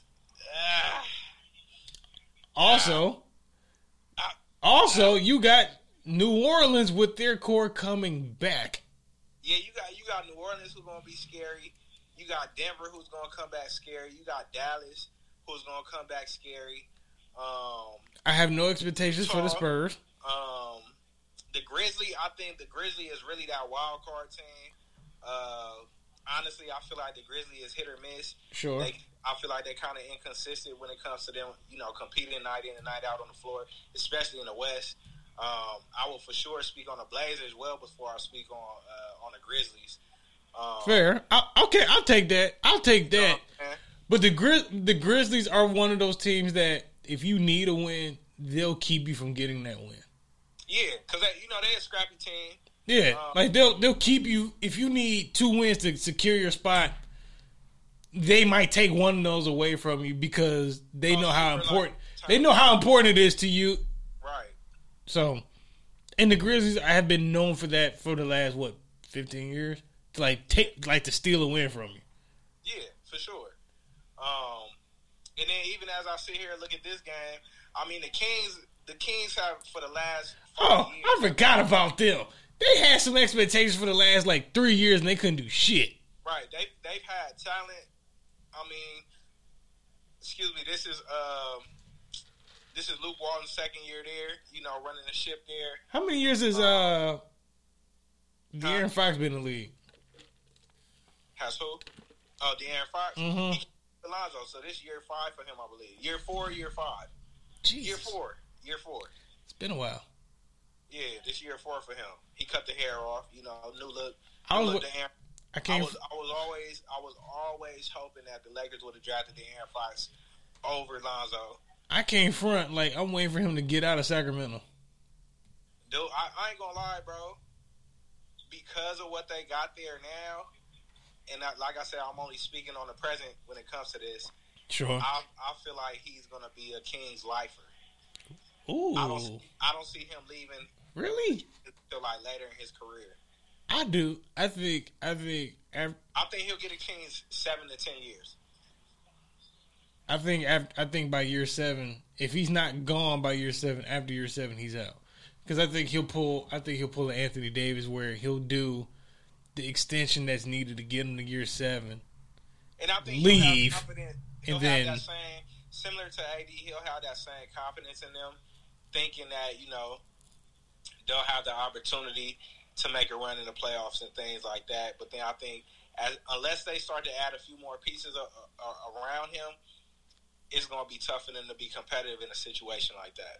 Also, you got New Orleans with their core coming back. Yeah, you got New Orleans who's going to be scary. You got Denver who's going to come back scary. You got Dallas who's going to come back scary. I have no expectations for the Spurs. The Grizzly, I think the Grizzly is really that wild card team. honestly, I feel like the Grizzlies is hit or miss. Sure. I feel like they're kind of inconsistent when it comes to them, competing night in and night out on the floor, especially in the West. I will for sure speak on the Blazers well before I speak on the Grizzlies. Fair. Okay, I'll take that. But the Grizzlies are one of those teams that if you need a win, they'll keep you from getting that win. Yeah, because they're a scrappy team. Yeah, like they'll keep you if you need 2 wins to secure your spot. They might take one of those away from you because they know how important it is to you. Right. So, and the Grizzlies have been known for that for the last 15 years to steal a win from you. Yeah, for sure. And then even as I sit here and look at this game, I mean the Kings have for the last 5 years. I forgot about them. They had some expectations for the last 3 years and they couldn't do shit. Right. They've had talent. I mean, excuse me, this is Luke Walton's second year there, running the ship there. How many years has De'Aaron Fox been in the league? Has who? Oh, De'Aaron Fox? Mm-hmm. He Alonzo, so this year 5 for him, I believe. Year 4, year 5. Jesus. Year 4. It's been a while. Yeah, this year 4 for him. He cut the hair off, new look. I was always hoping that the Lakers would have drafted De'Aaron Fox over Lonzo. I can't front. I'm waiting for him to get out of Sacramento. Dude, I ain't gonna lie, bro. Because of what they got there now, and like I said, I'm only speaking on the present when it comes to this. Sure. I feel like he's gonna be a Kings lifer. Ooh. I don't see him leaving. Really? Until later in his career. I do. I think he'll get a Kings 7 to 10 years. I think by year 7, if he's not gone by year 7, after year 7 he's out. Because I think he'll pull an Anthony Davis where he'll do the extension that's needed to get him to year 7. And I think leave, he'll have that same, similar to AD, he'll have that same confidence in them, thinking that they'll have the opportunity to make a run in the playoffs and things like that. But then I think unless they start to add a few more pieces around him, it's going to be tough for them to be competitive in a situation like that.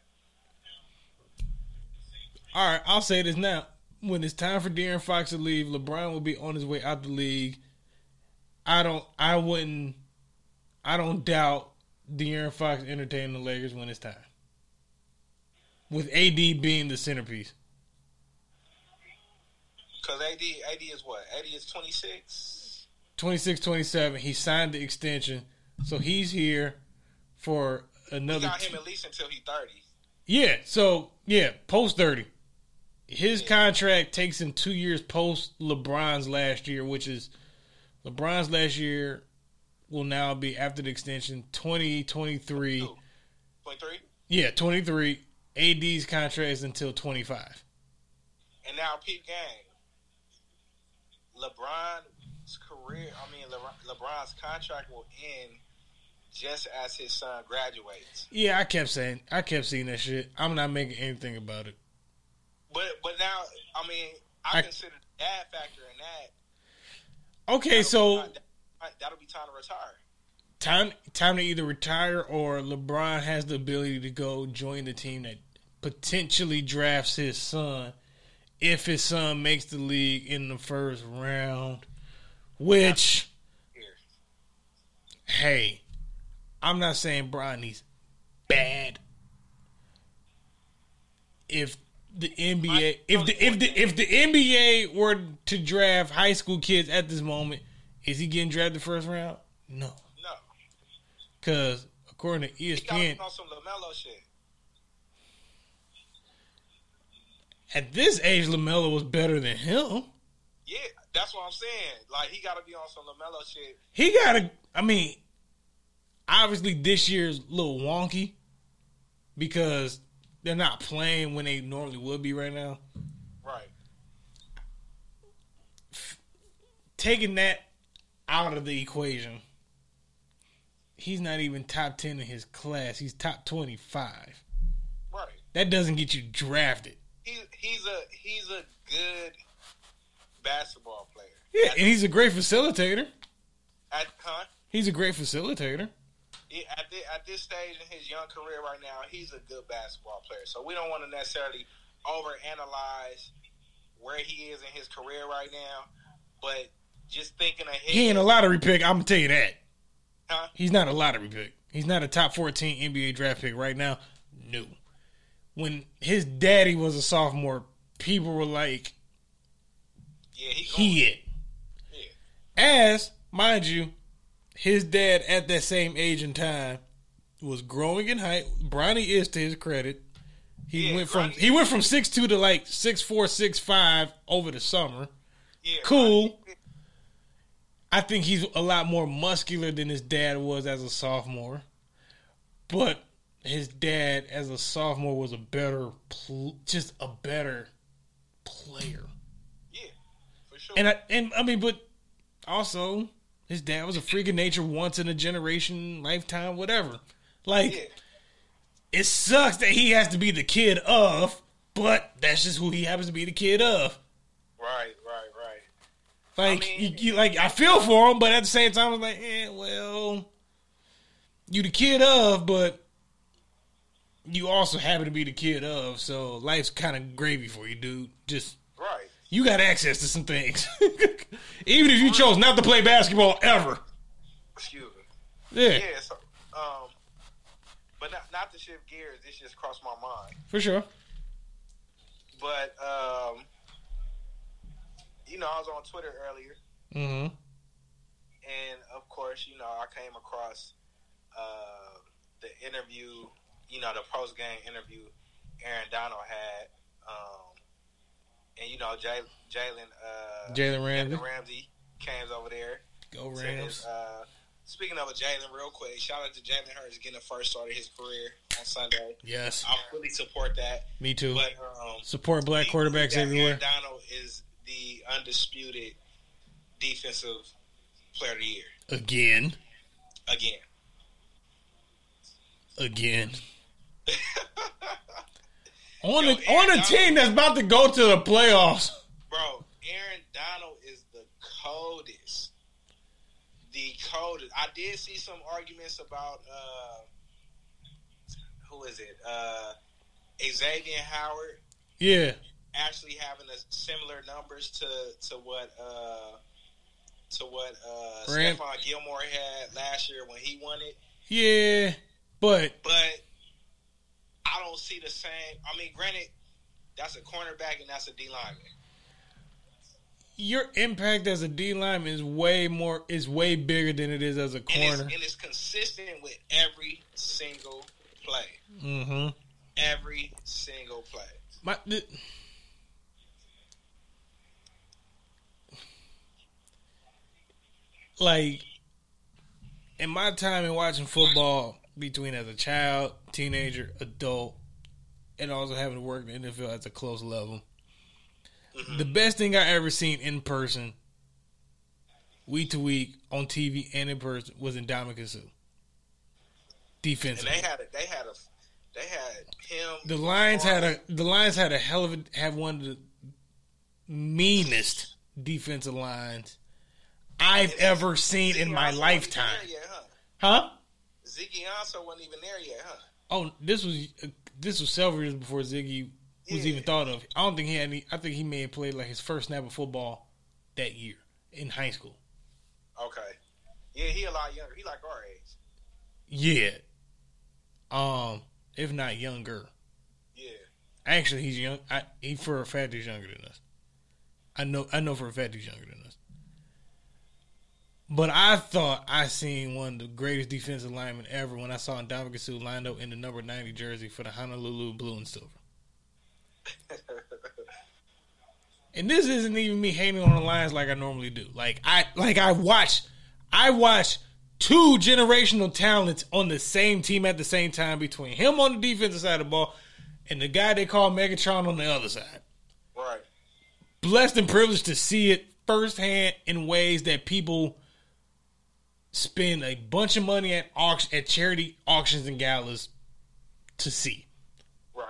All right, I'll say this now. When it's time for De'Aaron Fox to leave, LeBron will be on his way out the league. I don't doubt De'Aaron Fox entertaining the Lakers when it's time. With AD being the centerpiece. Because AD is what? AD is 26? 26, 27. He signed the extension. So he's here for another... We got him at least until he's 30. Yeah, post 30. His contract takes him 2 years post LeBron's last year, which is... LeBron's last year will now be, after the extension, 2023. 23? Yeah, 23. AD's contract is until 25. And now, peep gang. LeBron's career, LeBron's contract will end just as his son graduates. Yeah, I kept seeing that shit. I'm not making anything about it. But now, I consider that factor in that. Okay, that'll be time to retire. Time to either retire or LeBron has the ability to go join the team that potentially drafts his son if his son makes the league in the first round. Which, hey, I'm not saying Bronny's bad. If the NBA, if the NBA were to draft high school kids at this moment, is he getting drafted first round? No. Because according to ESPN, he got on some LaMelo shit. At this age, LaMelo was better than him. Yeah, that's what I'm saying. Like, he got to be on some LaMelo shit. He got to. Obviously this year's a little wonky because they're not playing when they normally would be right now. Right. Taking that out of the equation, he's not even top 10 in his class. He's top 25. Right. That doesn't get you drafted. He's a good basketball player. Yeah, and he's a great facilitator. Huh? He's a great facilitator. Yeah, at this stage in his young career right now, he's a good basketball player. So we don't want to necessarily overanalyze where he is in his career right now. But just thinking ahead. He ain't a lottery pick, I'm going to tell you that. Huh? He's not a lottery pick. He's not a top 14 NBA draft pick right now. No. When his daddy was a sophomore, people were like, yeah, he it. Yeah. As, mind you, his dad at that same age and time was growing in height. Bronny is, to his credit. He went from 6'2" to like 6'4", 6'5" over the summer. Yeah, cool. I think he's a lot more muscular than his dad was as a sophomore. But his dad as a sophomore was a better player. Yeah, for sure. And I mean, but also his dad was a freak of nature, once in a generation, lifetime, whatever. Like, It sucks that he has to be the kid of, but that's just who he happens to be the kid of. Right. Like, I mean, I feel for him, but at the same time, I'm like, well, you the kid of, but you also happen to be the kid of, so life's kind of gravy for you, dude. Just, right. You got access to some things. Even if you chose not to play basketball ever. Excuse me. Yeah. Yeah, so, but not to shift gears, this just crossed my mind. For sure. But, I was on Twitter earlier. Mm-hmm. And, of course, I came across the interview, the post-game interview Aaron Donald had. And, Jalen Ramsey came over there. Go Rams. Speaking of Jalen, real quick, shout out to Jalen Hurts getting the first start of his career on Sunday. Yes. I fully support that. Me too. But, support black quarterbacks everywhere. Aaron Donald is the undisputed defensive player of the year. Again. on a team that's about to go to the playoffs. Bro, Aaron Donald is the coldest. I did see some arguments about who is it? Xavier Howard. Yeah. Actually having a similar numbers to what Stephon Gilmore had last year when he won it. Yeah, but I don't see the same. I mean, granted, that's a cornerback and that's a D lineman. Your impact as a D lineman is way bigger than it is as a corner. And it's consistent with every single play. Mm-hmm. Every single play. Like, in my time in watching football, between as a child, teenager, adult, and also having to work in the NFL at a close level, mm-hmm. The best thing I ever seen in person, week to week, on TV and in person, was Ndamukong Suh. Defensively. And they had him. The Lions had one of the meanest defensive lines I've ever seen in my lifetime. Huh? Ziggy Ansah wasn't even there yet, huh? Oh, this was several years before Ziggy was even thought of. I don't think he had any. I think he may have played like his first snap of football that year in high school. Okay. Yeah, he a lot younger. He like our age. Yeah. If not younger. Yeah. Actually, he's young. He for a fact he's younger than us. I know for a fact he's younger than us. But I thought I seen one of the greatest defensive linemen ever when I saw Ndamukong Suh lined up in the number 90 jersey for the Honolulu Blue and Silver. And this isn't even me hating on the Lions like I normally do. I watch two generational talents on the same team at the same time between him on the defensive side of the ball and the guy they call Megatron on the other side. Right. Blessed and privileged to see it firsthand in ways that people spend a bunch of money at charity auctions and galas to see. Right.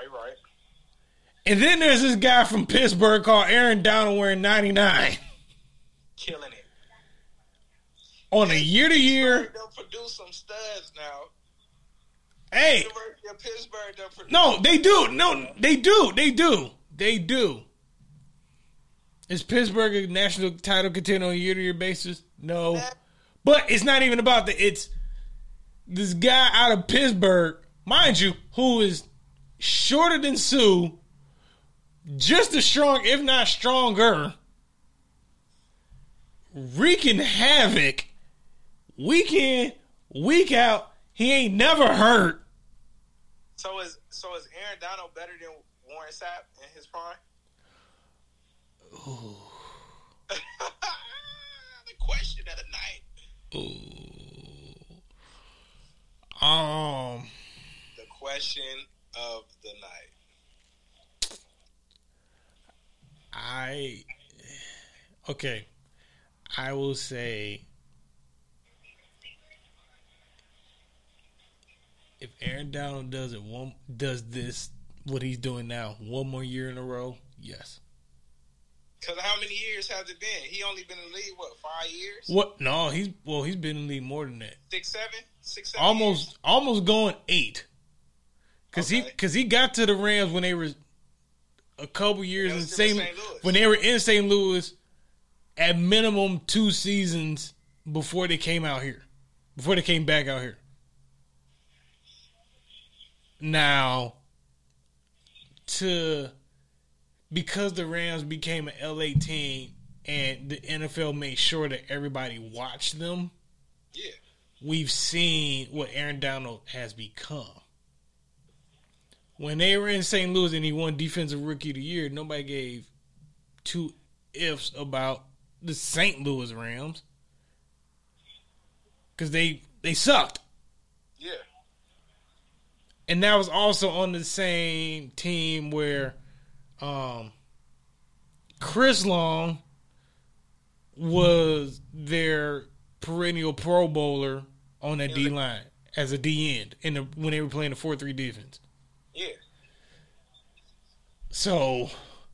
And then there's this guy from Pittsburgh called Aaron Donald wearing 99. killing it. On a year-to-year. They'll produce some studs now. Hey. University of Pittsburgh done produce. No, they do. No, they do. They do. They do. Is Pittsburgh a national title contender on a year-to-year basis? No. But it's not even about that. It's this guy out of Pittsburgh, mind you, who is shorter than Sue, just as strong, if not stronger, wreaking havoc week in, week out. He ain't never hurt. So is Aaron Donald better than Warren Sapp in his prime? Ooh. The question of the night. Ooh. The question of the night. I will say, if Aaron Donald does this what he's doing now one more year in a row, yes. Because how many years has it been? He only been in the league, 5 years? What? No, he's been in the league more than that. 6, 7? 6, 7 almost years? Almost going 8. Because he got to the Rams when they were a couple years in St. When they were in St. Louis, at minimum 2 seasons before they came out here, before they came back out here. Now, because the Rams became an LA team and the NFL made sure that everybody watched them, yeah, we've seen what Aaron Donald has become. When they were in St. Louis and he won Defensive Rookie of the Year, nobody gave 2 ifs about the St. Louis Rams because they sucked. Yeah. And that was also on the same team where Chris Long was their perennial Pro Bowler on that D-line as a D-end when they were playing the 4-3 defense. Yeah. So,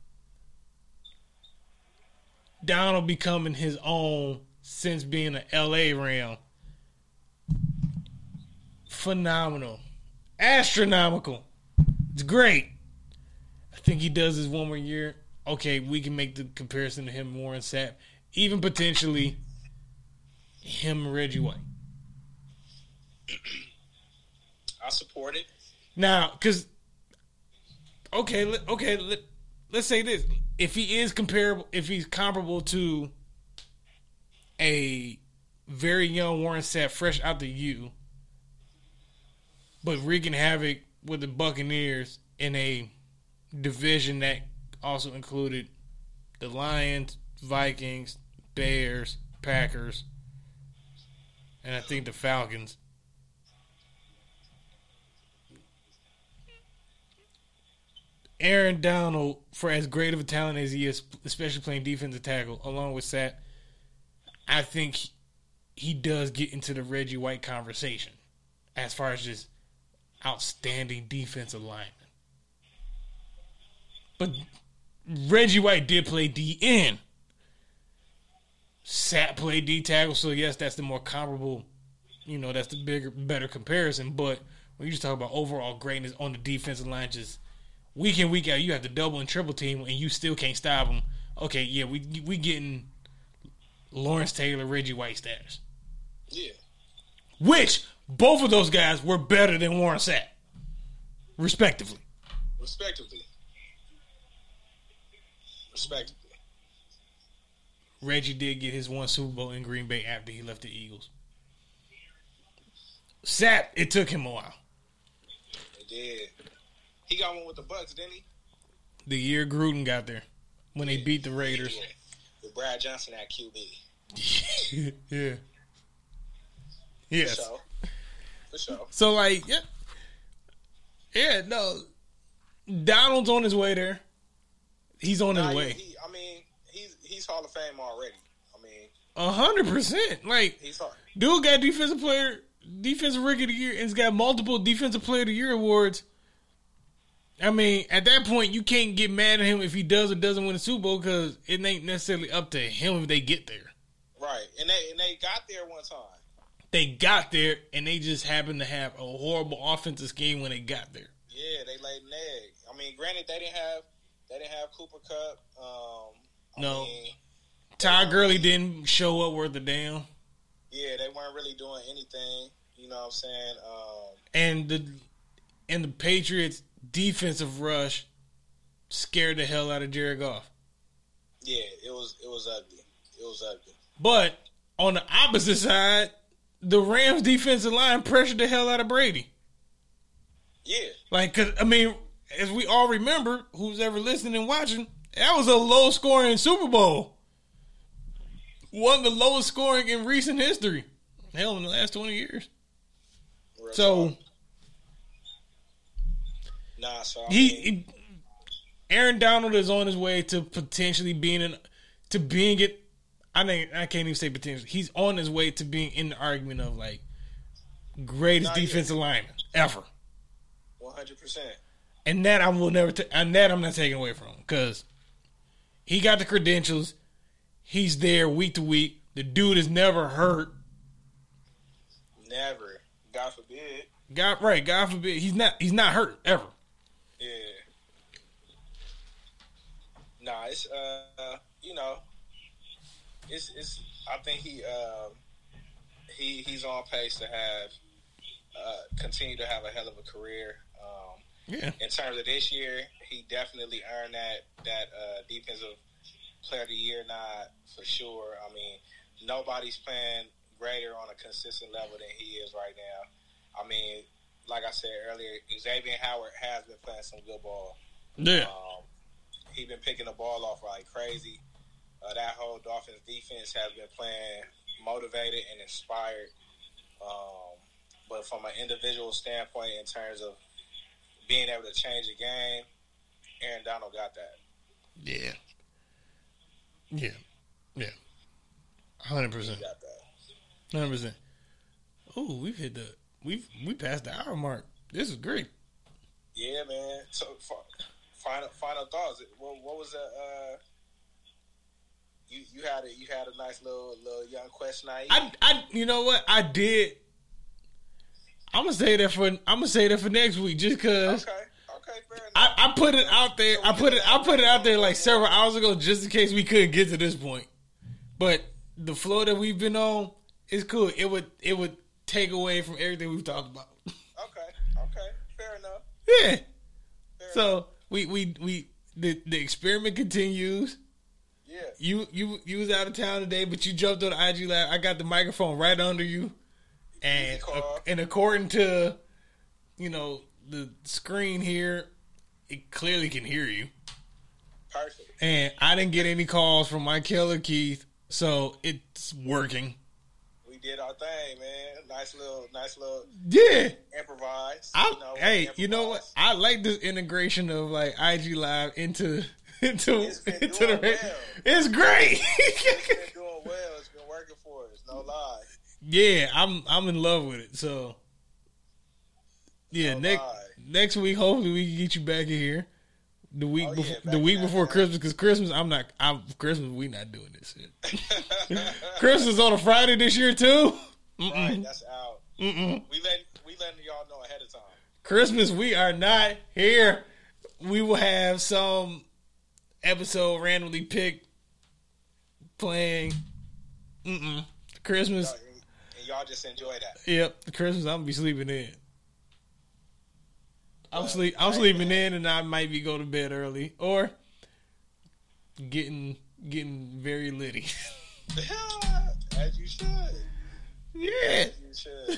Donald becoming his own since being an LA Ram. Phenomenal. Astronomical. It's great. I think he does this one more year. Okay, we can make the comparison to him and Warren Sapp. Even potentially him and Reggie White. I support it. Now, because let's say this: if he's comparable to a very young Warren Sapp, fresh out the U, but wreaking havoc with the Buccaneers in a division that also included the Lions, Vikings, Bears, Packers, and I think the Falcons. Aaron Donald, for as great of a talent as he is, especially playing defensive tackle, along with Sapp, I think he does get into the Reggie White conversation as far as just outstanding defensive lineman. But Reggie White did play D-end. Sapp played D-tackle, so yes, that's the more comparable, that's the better comparison. But when you just talk about overall greatness on the defensive line, just week in, week out, you have to double and triple team, and you still can't stop them. Okay, yeah, we getting Lawrence Taylor, Reggie White status. Yeah. Which, both of those guys were better than Warren Sapp, respectively. Reggie did get his one Super Bowl in Green Bay after he left the Eagles. Sapp, it took him a while. It did. He got one with the Bucs, didn't he? The year Gruden got there when they beat the Raiders. Yeah. With Brad Johnson at QB. Yeah. Yes. For sure. So, no. Donald's on his way there. He's on his way. He's Hall of Fame already. 100%. He's hard. Dude got Defensive Rookie of the Year, and he's got multiple Defensive Player of the Year awards. At that point, you can't get mad at him if he does or doesn't win a Super Bowl because it ain't necessarily up to him if they get there. Right, and they got there one time. They got there, and they just happened to have a horrible offensive scheme when they got there. Yeah, they laid an egg. I mean, granted, they didn't have Cooper Kupp. No, Todd Gurley didn't show up worth a damn. Yeah, they weren't really doing anything. You know what I'm saying? And the Patriots' defensive rush scared the hell out of Jared Goff. Yeah, it was ugly. It was ugly. But on the opposite side, the Rams' defensive line pressured the hell out of Brady. Yeah. Like, 'cause, I mean, as we all remember, who's ever listening and watching, that was a low-scoring Super Bowl. One of the lowest scoring in recent history. Hell, in the last 20 years. So, Aaron Donald is on his way to potentially being it. I can't even say potentially. He's on his way to being in the argument of like greatest defensive lineman ever. 100%. And that I will never. And that I'm not taking away from him because he got the credentials. He's there week to week. The dude is never hurt. Never. God forbid. God forbid. He's not hurt ever. Yeah. Nah, it's it's I think he's on pace to have continue to have a hell of a career. In terms of this year, he definitely earned that defensive player of the year nod for sure. I mean, nobody's playing greater on a consistent level than he is right now. I mean, like I said earlier, Xavier Howard has been playing some good ball. Yeah. He's been picking the ball off like crazy. That whole Dolphins defense has been playing motivated and inspired. But from an individual standpoint, in terms of being able to change the game, Aaron Donald got that. Yeah. 100%. He got that. 100%. Oh, we passed the hour mark. This is great. Yeah, man. So, final thoughts. What was that? You had a nice little young question. I you know what I did. I'm gonna say that for next week, just cause. Okay, fair enough. I put it out there. I put it out there like several hours ago, just in case we couldn't get to this point. But the flow that we've been on is cool. It would take away from everything we've talked about. Okay, fair enough. Yeah. So the experiment continues. Yeah. You was out of town today, but you jumped on the IG Live. I got the microphone right under you, and according to the screen here, it clearly can hear you. Perfect. And I didn't get any calls from Michael or Keith, so it's working. We did our thing, man. Nice little. Yeah. Improvise. You know what? I like this integration of like IG Live into it's the well. It's great. It's been doing well. It's been working for us. No lie. Yeah, I'm in love with it. So yeah, next week hopefully we can get you back in here. The week before Christmas, because Christmas we not doing this shit. Christmas on a Friday this year too. Right, that's out. We letting y'all know ahead of time. Christmas we are not here. We will have some episode randomly picked playing. Christmas. And y'all just enjoy that. Yep, Christmas I'm gonna be sleeping in. I'm sleeping in, and I might be going to bed early or getting very litty. As you should. Yeah. As you should.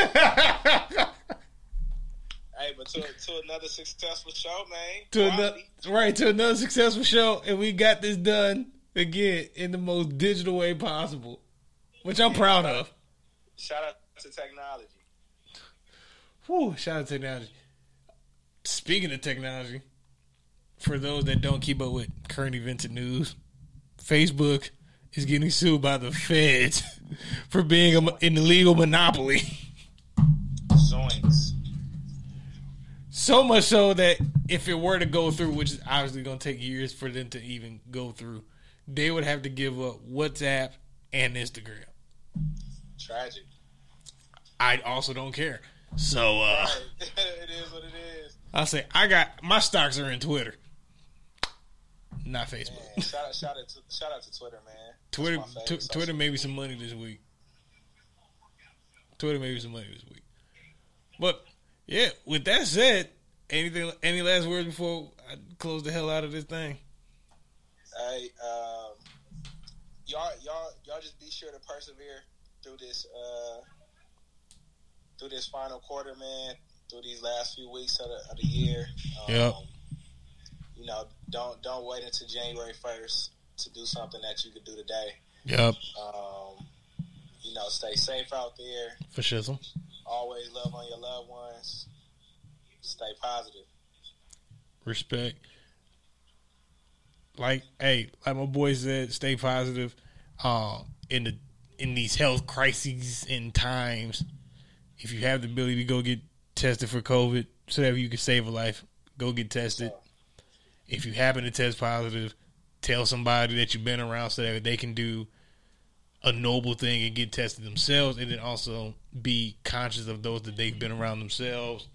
Hey, but to another successful show, man. To another successful show, and we got this done again in the most digital way possible, which I'm proud of. Shout out to technology. Whew, shout out to technology. Speaking of technology, for those that don't keep up with current events and news, Facebook is getting sued by the feds for being an illegal monopoly. Zoinks. So much so that if it were to go through, which is obviously going to take years for them to even go through, they would have to give up WhatsApp and Instagram. Tragic. I also don't care. So right. It is what it is. I'll say I got my stocks are in Twitter, not Facebook. Man, shout out to Twitter, man. Twitter made me some money this week. But yeah, with that said, any last words before I close the hell out of this thing? Hey, y'all just be sure to persevere through this final quarter, man. Through these last few weeks of the year. Yep. You know, don't wait until January 1st to do something that you could do today. Yep. You know, stay safe out there. For shizzle. Always love on your loved ones. Stay positive. Respect. Like my boy said, stay positive. In these health crises and times, if you have the ability to go get tested for COVID so that you can save a life, go get tested. If you happen to test positive, tell somebody that you've been around so that they can do a noble thing and get tested themselves, and then also be conscious of those that they've been around themselves.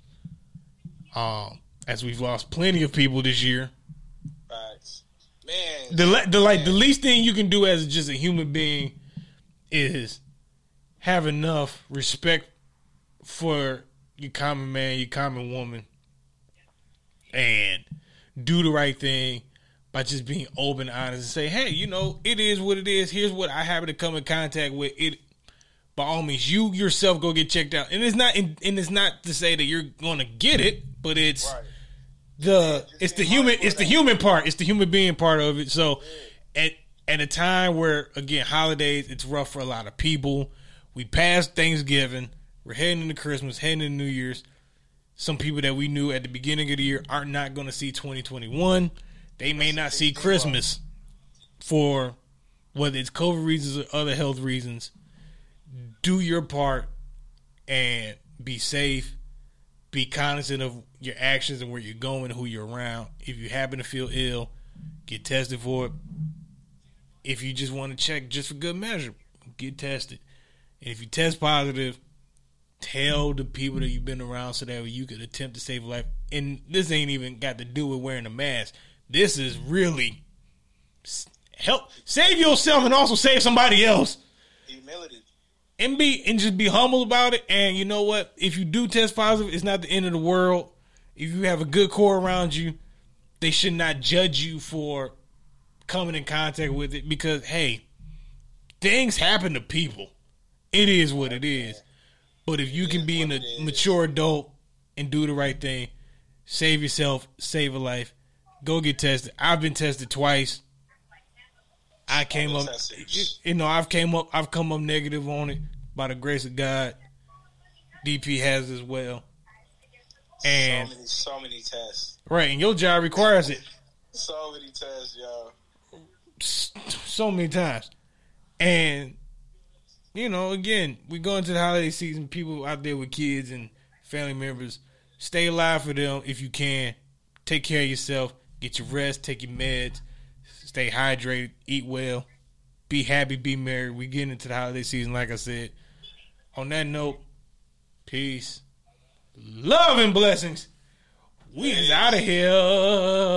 As we've lost plenty of people this year. Facts. Man. The least thing you can do as just a human being is have enough respect for your common man, your common woman, and do the right thing by just being open, honest, and say, hey, you know, it is what it is. Here's what I happen to come in contact with. It, by all means, you yourself go get checked out. And it's not to say that you're going to get it, but it's right. It's the human part. It's the human being part of it. So at a time where, again, holidays, it's rough for a lot of people. We passed Thanksgiving. We're heading into Christmas, heading into New Year's. Some people that we knew at the beginning of the year are not going to see 2021. They may not see Christmas for whether it's COVID reasons or other health reasons. Do your part and be safe. Be cognizant of your actions and where you're going, who you're around. If you happen to feel ill, get tested for it. If you just want to check just for good measure, get tested. And if you test positive, tell the people that you've been around so that you could attempt to save a life. And this ain't even got to do with wearing a mask. This is really help save yourself and also save somebody else. Humility. And just be humble about it. And you know what? If you do test positive, it's not the end of the world. If you have a good core around you, they should not judge you for coming in contact with it because, hey, things happen to people. It is what it is. But if you can be a mature adult and do the right thing, save yourself, save a life, go get tested. I've been tested twice. I've come up negative on it by the grace of God. DP has as well. And so many tests. Right, and your job requires it. So many tests, y'all. So many times. And you know, again, we go into the holiday season, people out there with kids and family members, stay alive for them if you can. Take care of yourself, get your rest, take your meds. Stay hydrated, eat well, be happy, be merry. We getting into the holiday season, like I said. On that note, peace, love, and blessings. We is out of here.